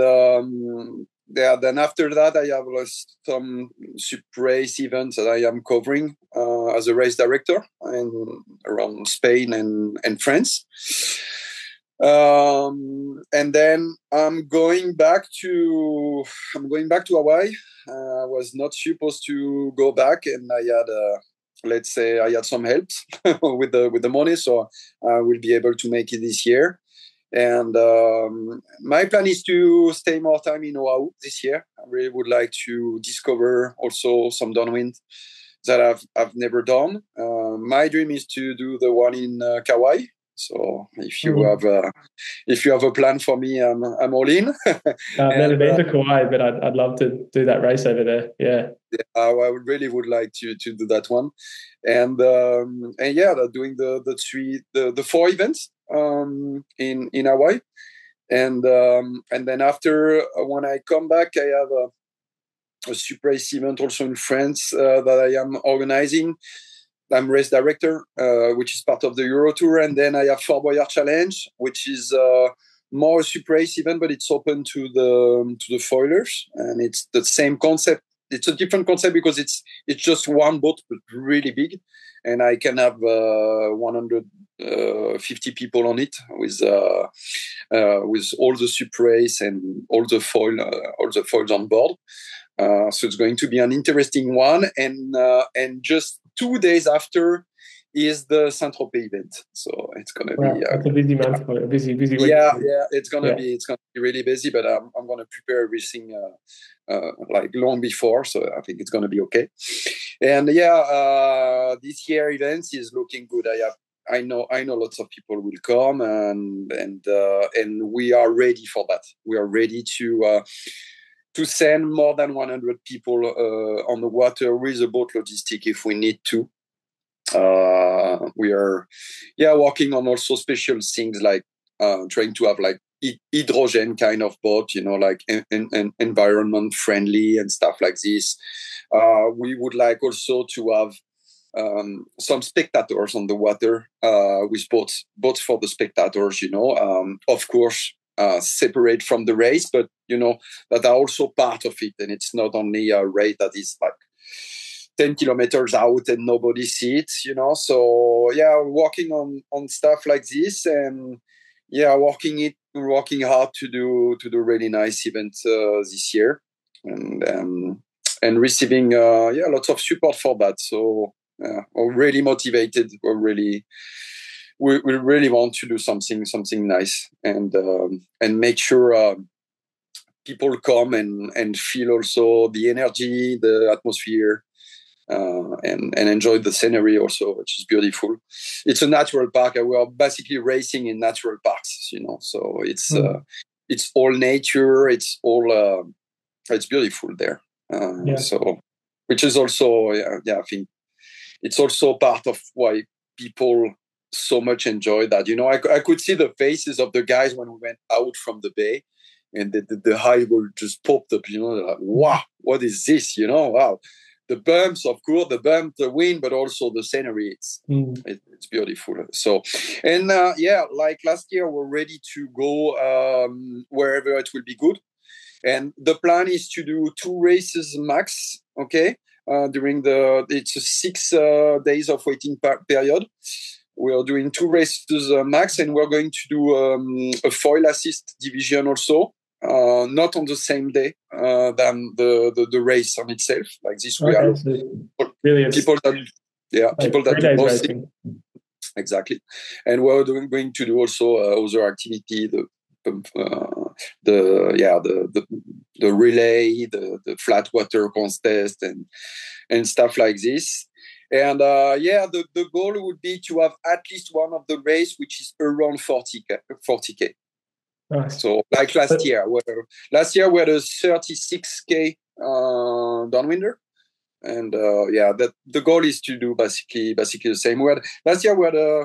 then after that I have some super race events that I am covering as a race director around Spain and France. And then I'm going back to Hawaii. I was not supposed to go back, and I had some help with the money, so I will be able to make it this year. And my plan is to stay more time in Oahu this year. I really would like to discover also some downwind that I've never done. My dream is to do the one in Kauai. So if you have a plan for me, I'm all in. I've never been to Kauai, but I'd love to do that race over there. Yeah, I really would like to do that one, and doing the 4 events in Hawaii, and then after when I come back, I have a super race event also in France that I am organizing. I'm race director, which is part of the Euro Tour, and then I have Fort Boyard Challenge, which is more a super race event, but it's open to the foilers, and it's the same concept. It's a different concept because it's just one boat, but really big, and I can have 150 people on it with all the super race and all the foils on board. So it's going to be an interesting one, and just 2 days after is the Saint-Tropez event. So it's going to be it's a busy month, a busy week. Yeah, it's going to be really busy, but I'm going to prepare everything like long before, so I think it's going to be okay. And this year events is looking good. I know lots of people will come, and we are ready for that. We are ready to send more than 100 people on the water with a boat logistic if we need to. We are working on also special things like trying to have like hydrogen kind of boat, like environment friendly and stuff like this. We would like also to have some spectators on the water with boats for the spectators, of course, separate from the race, but that are also part of it, and it's not only a race that is like 10 kilometers out and nobody sees it, So working on stuff like this, and working hard to do really nice event this year, and receiving lots of support for that. So or really motivated, or really we really want to do something nice, and make sure people come and feel also the energy, the atmosphere, and enjoy the scenery also, which is beautiful. It's a natural park. We are basically racing in natural parks, so it's all nature. It's all it's beautiful there. So, which is also, I think it's also part of why people so much enjoy that. I could see the faces of the guys when we went out from the bay, and the eye will just popped up. They're like, wow, what is this? Wow. The bumps, of course, the wind, but also the scenery. It's beautiful. So, and like last year, we're ready to go wherever it will be good. And the plan is to do 2 races max, okay? During it's a 6 days of waiting period. We are doing 2 races max, and we're going to do a foil assist division also. Not on the same day than the race on itself. Like this, we are really people that do most racing. Exactly, and we're going to do also other activity, the relay, the flat water contest, and stuff like this. And the goal would be to have at least one of the race which is around 40K. Nice. So like last year we had a 36K downwinder, and that the goal is to do basically the same. Last year we had a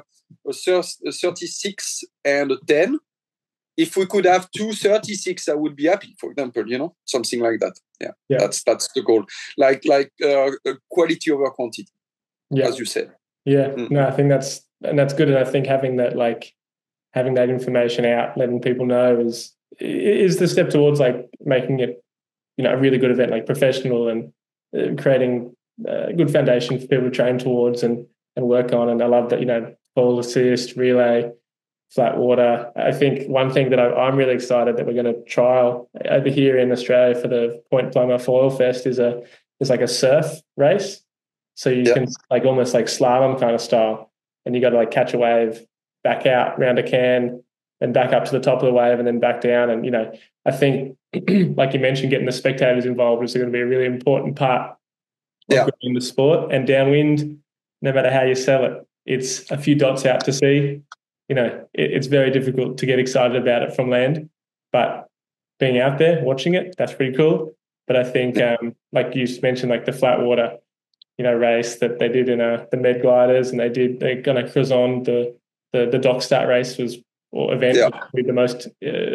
36 and a 10. If we could have 2 36, I would be happy. For example, something like that. Yeah. That's the goal. Like quality over quantity, as you said. Yeah. No, I think that's good, and I think having that information out, letting people know is the step towards like making it, a really good event, like professional, and creating a good foundation for people to train towards and work on. And I love that, ball assist, relay, flat water. I think one thing that I'm really excited that we're going to trial over here in Australia for the Point Plumber Foil Fest is like a surf race. So you can like almost like slalom kind of style, and you got to like catch a wave, back out round a can, and back up to the top of the wave, and then back down. And I think like you mentioned, getting the spectators involved is going to be a really important part of in the sport. And downwind, no matter how you sell it, it's a few dots out to sea. It's very difficult to get excited about it from land, but being out there watching it, that's pretty cool. But I think like you mentioned, like the flat water race that they did in the Med Gliders, and they're going to Crozon, the dock start race was the most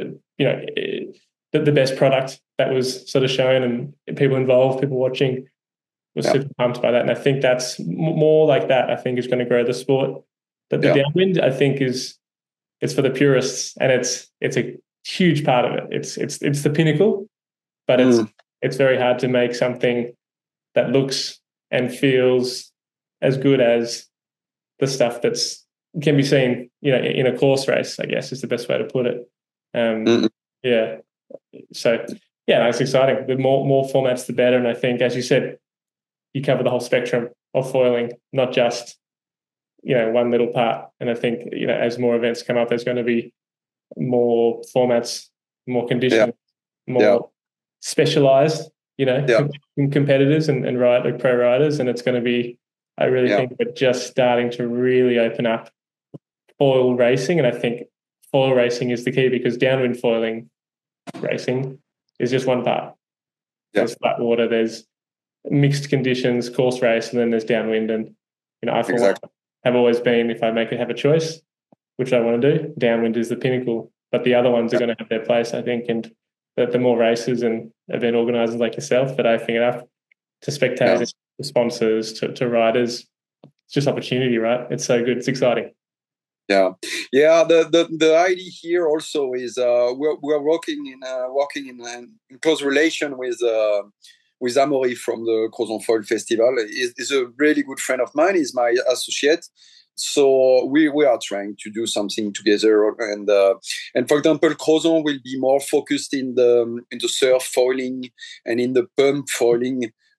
the best product that was sort of shown, and people involved, people watching was super pumped by that. And I think that's more like that. I think is going to grow the sport. But the downwind, I think, it's for the purists, and it's a huge part of it. It's the pinnacle, but it's very hard to make something that looks and feels as good as the stuff that's can be seen, in a course race, I guess is the best way to put it. Yeah. So it's exciting. The more formats, the better. And I think, as you said, you cover the whole spectrum of foiling, not just one little part. And I think as more events come up, there's going to be more formats, more conditions, more specialized, competitors and pro riders, and it's going to be. I really think we're just starting to really open up foil racing, and I think foil racing is the key, because downwind foiling racing is just one part. There's flat water, there's mixed conditions, course race, and then there's downwind. And I have always been, if I have a choice, which I want to do, downwind is the pinnacle, but the other ones are going to have their place, I think. And the more races and event organisers like yourself that open it up to spectators, to sponsors, to riders, it's just opportunity, right? It's so good. It's exciting. The idea here also is we're working in close relation with Amaury from the Crozon Foil Festival. He's a really good friend of mine. He's my associate. So we are trying to do something together, and for example, Crozon will be more focused in the surf foiling and in the pump foiling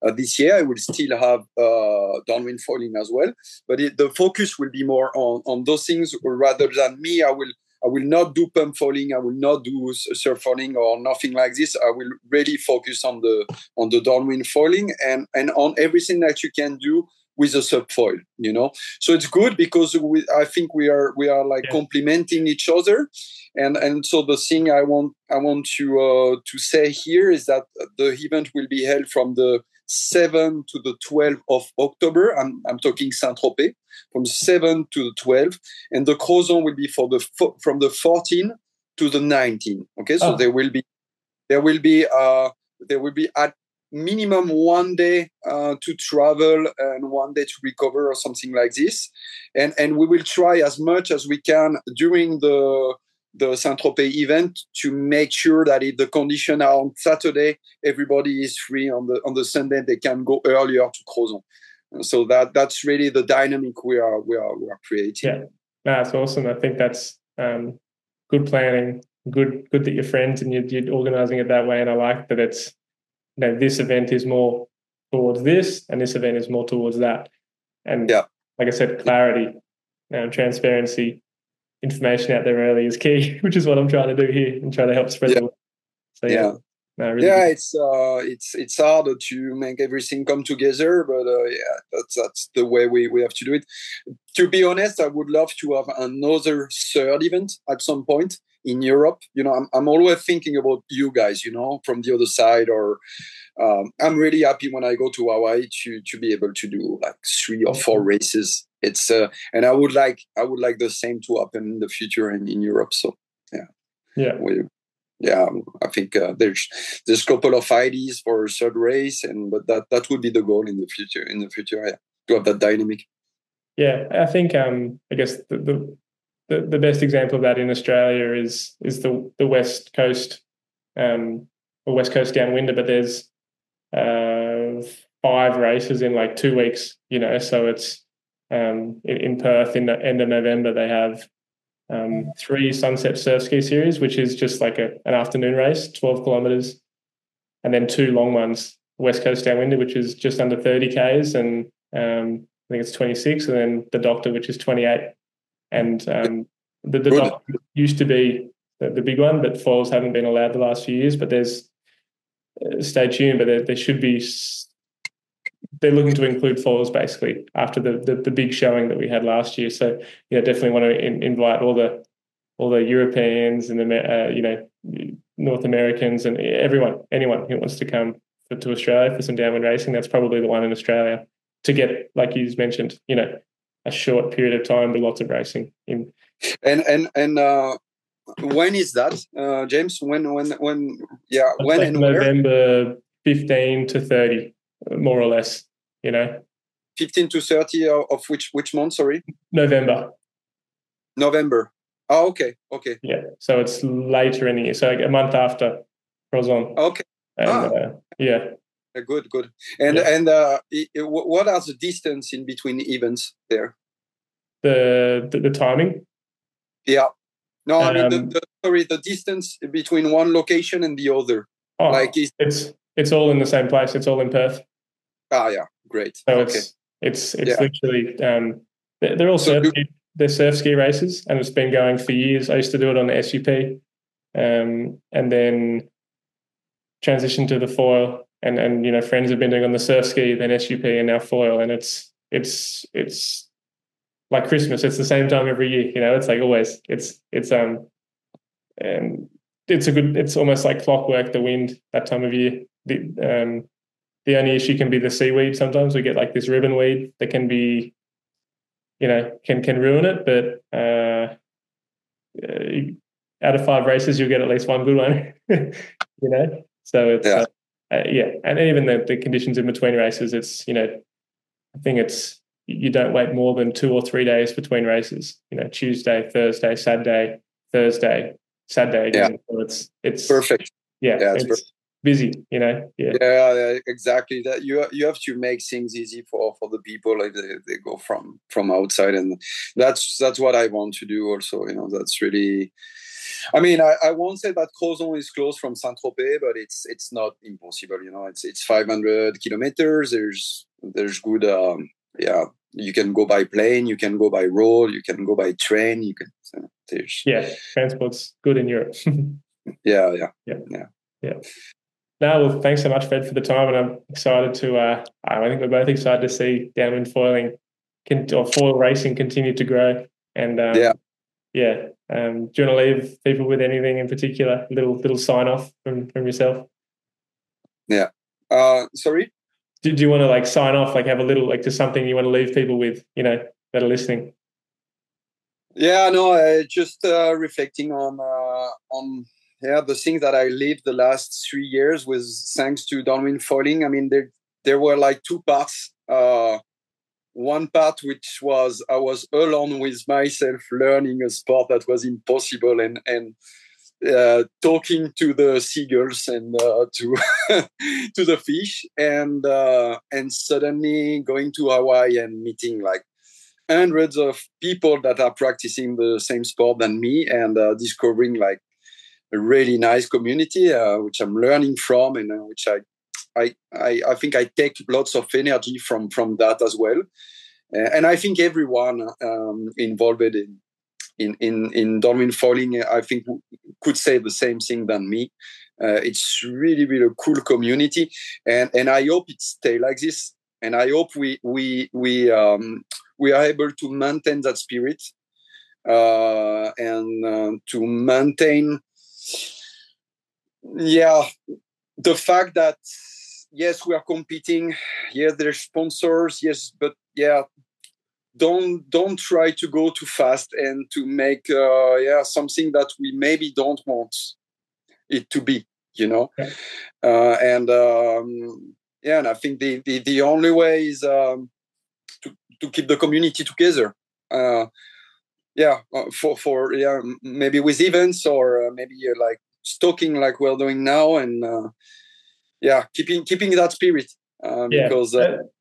this year. I will still have downwind foiling as well, but the focus will be more on those things rather than me. I will not do pump foiling. I will not do surf foiling or nothing like this. I will really focus on the downwind foiling and on everything that you can do with a subfoil, So it's good because I think we are like complementing each other, and so the thing I want to say here is that the event will be held from the 7th to the 12th of October. I'm talking Saint-Tropez, from the 7th to the 12th, and the Crozon will be from the 14th to the 19th. Okay, so there will be at minimum 1 day to travel and 1 day to recover or something like this, and we will try as much as we can during the Saint-Tropez event to make sure that if the conditions are on Saturday, everybody is free on the Sunday. They can go earlier to Crozon. So that's really the dynamic we are creating. Yeah, that's awesome. I think that's good planning. Good that you're friends and you're organising it that way. And I like that it's this event is more towards this, and this event is more towards that. And like I said, clarity, transparency. Information out there early is key, which is what I'm trying to do here and try to help spread the word. So really it's harder to make everything come together, but that's the way we have to do it. To be honest, I would love to have another third event at some point in Europe. I'm always thinking about you guys, from the other side, or I'm really happy when I go to Hawaii to be able to do like 3 or 4 races. It's and I would like the same to happen in the future in Europe. So I think there's a couple of ideas for a third race, but that would be the goal in the future. To have that dynamic. Yeah, I think I guess the best example of that in Australia is the West Coast, or West Coast Downwinder, but there's 5 races in like 2 weeks. So it's in Perth in the end of November they have 3 Sunset Surf Ski Series, which is just like an afternoon race, 12 kilometers, and then 2 long ones, West Coast Downwinder, which is just under 30 Ks, and I think it's 26, and then the Doctor, which is 28. And the Doctor used to be the big one, but foils haven't been allowed the last few years. But there's stay tuned, but there should be. They're looking to include foils basically after the big showing that we had last year. So definitely want to invite all the Europeans and North Americans and anyone who wants to come to Australia for some downwind racing. That's probably the one in Australia to get, like you mentioned, a short period of time with lots of racing in. And when is that, James? When and November where? 15 to 30, more or less. 15 to 30 of which month? Sorry, November. Oh, okay. Yeah, so it's later in the year, so like a month after Crozon. Okay. And, Good. And what are the distance in between events there? The timing? Yeah. No, I mean the distance between one location and the other. It's all in the same place. It's all in Perth. Yeah, great. So it's literally they're all they're surf ski races, and it's been going for years. I used to do it on the SUP, and then transitioned to the foil, and friends have been doing on the surf ski, then SUP, and now foil, and it's like Christmas. It's the same time every year. It's like always. It's almost like clockwork. The wind that time of year. The only issue can be the seaweed. Sometimes we get like this ribbon weed that can be, can ruin it. But out of 5 races, you'll get at least one good one. So it's and even the conditions in between races. It's I think it's you don't wait more than 2 or 3 days between races. Tuesday, Thursday, Saturday, Thursday, Saturday again. So it's perfect. Yeah, it's perfect. busy, you know. Yeah, exactly. That you have to make things easy for the people. Like they go from outside, and that's what I want to do. Also, you know, that's really. I mean, I won't say that Crozon is close from Saint-Tropez, but it's not impossible. You know, it's 500 kilometers. There's good. Yeah, you can go by plane, you can go by road, you can go by train. You can. Transport's good in Europe. Yeah. No, well, thanks so much, Fred, for the time, and I'm excited to. I think we're both excited to see downwind foiling or foil racing continue to grow. And do you want to leave people with anything in particular? Little sign off from yourself. Yeah. Sorry. Do you want to like sign off? Like have a little just something you want to leave people with? You know, that are listening. Yeah. No. Just reflecting on the things that I lived the last 3 years was thanks to downwind foiling. I mean, there were like two parts. One part which was I was alone with myself learning a sport that was impossible and talking to the seagulls and to to the fish and suddenly going to Hawaii and meeting like hundreds of people that are practicing the same sport than me and discovering like a really nice community which I'm learning from and which I think I take lots of energy from that as well. And I think everyone involved in downwind foiling, I think, could say the same thing than me. It's really, really a cool community, and I hope it stay like this. And I hope we are able to maintain that spirit and to maintain, the fact that yes, we are competing. Yes, there's sponsors. Yes, but don't try to go too fast and to make something that we maybe don't want it to be, you know. And I think the only way is to keep the community together. Maybe with events or maybe like stalking like we're doing now, and keeping that spirit because.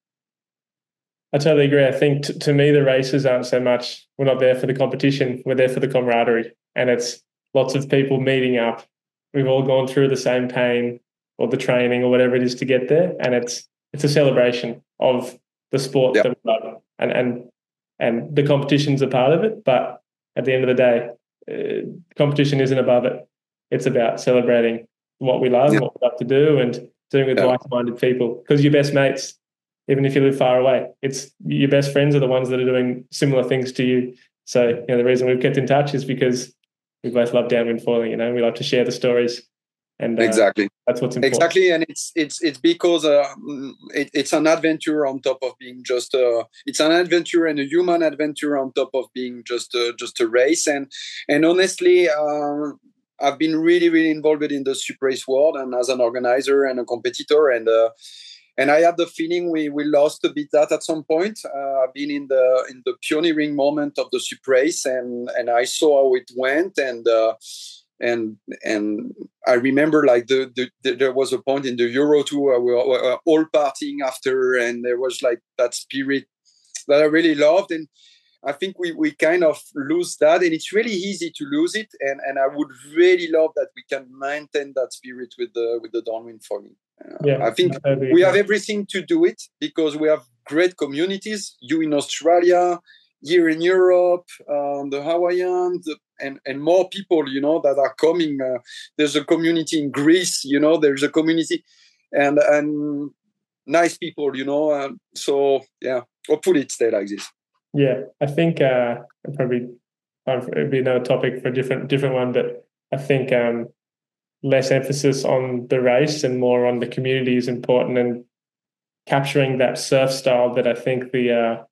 I totally agree. I think to me, the races aren't so much, we're not there for the competition, we're there for the camaraderie. And it's lots of people meeting up. We've all gone through the same pain or the training or whatever it is to get there. And it's a celebration of the sport that we love. And the competition's a part of it. But at the end of the day, competition isn't above it. It's about celebrating what we love, what we love to do, and doing with like-minded people. Because your best mates, even if you live far away, it's your best friends are the ones that are doing similar things to you. So, the reason we've kept in touch is because we both love downwind foiling. We like to share the stories, and exactly that's what's important. Exactly, and it's because it's an adventure on top of being just it's an adventure and a human adventure on top of being just a race. And honestly, I've been really, really involved in the Sup Race world and as an organizer and a competitor, and I had the feeling we lost a bit that at some point. I've been in the pioneering moment of the Sup Race, and I saw how it went, and I remember like there was a point in the Euro Tour where we were all partying after, and there was like that spirit that I really loved, and I think we kind of lose that, and it's really easy to lose it, and I would really love that we can maintain that spirit with the downwind foiling. I think we have everything to do it because we have great communities. You in Australia, here in Europe, the Hawaiians, and more people, that are coming. There's a community in Greece, there's a community, and nice people, so yeah, hopefully it stay like this. Yeah, I think probably it'd be another topic for a different one, but I think less emphasis on the race and more on the community is important, and capturing that surf style that I think the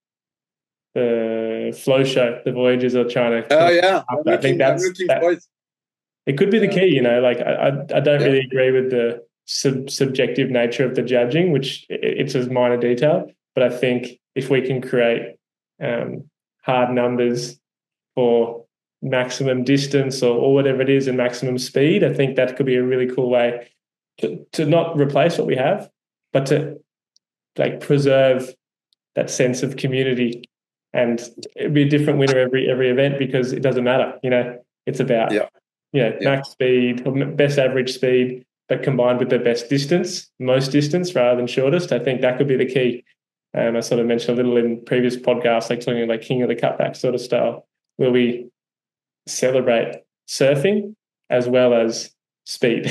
flow show, the Voyagers, are trying to. I think it could be the key. Like I don't really agree with the subjective nature of the judging, which it's a minor detail, but I think if we can create hard numbers for maximum distance or whatever it is and maximum speed, I think that could be a really cool way to not replace what we have, but to like preserve that sense of community. And it'd be a different winner every event because it doesn't matter. It's about max speed or best average speed, but combined with the best distance, most distance rather than shortest. I think that could be the key. I sort of mentioned a little in previous podcasts, like talking like king of the cutback sort of style, where we celebrate surfing as well as speed.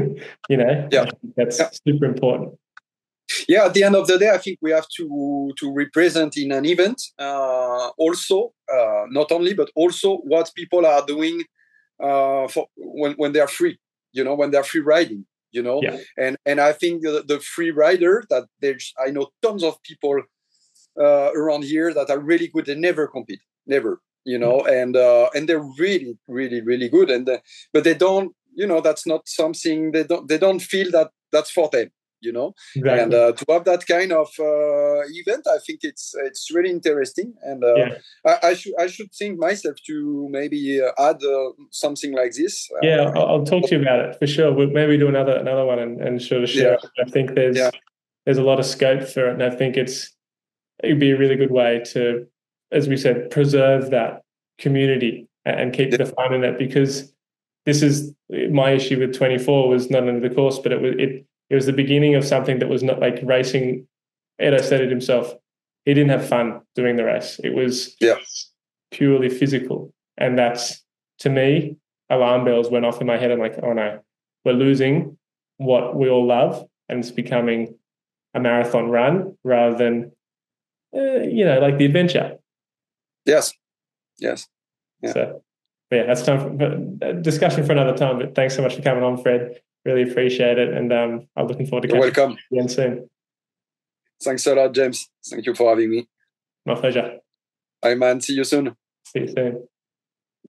I think that's super important. Yeah, at the end of the day, I think we have to represent in an event also, not only, but also what people are doing for when they are free, when they're free riding, and I think the free rider that I know tons of people around here that are really good. They never compete, never, and they're really, really, really good. But they don't, that's not something they don't feel that that's for them. Exactly. And to have that kind of event, I think it's really interesting, and I should think myself to maybe add something like this. I'll talk to you about it for sure. We'll maybe do another one and sort of share. I think there's a lot of scope for it, and I think it'd be a really good way to, as we said, preserve that community and keep the fun in it, because this is my issue with 24 was not only the course, but it was the beginning of something that was not like racing. Edo said it himself. He didn't have fun doing the race. It was purely physical. And that's, to me, alarm bells went off in my head. I'm like, oh no, we're losing what we all love, and it's becoming a marathon run rather than, like the adventure. Yes. Yeah. So, that's time for discussion for another time. But thanks so much for coming on, Fred. Really appreciate it, and I'm looking forward to catching you again soon. Thanks a lot, James. Thank you for having me. My pleasure. Hi, man. See you soon. See you soon.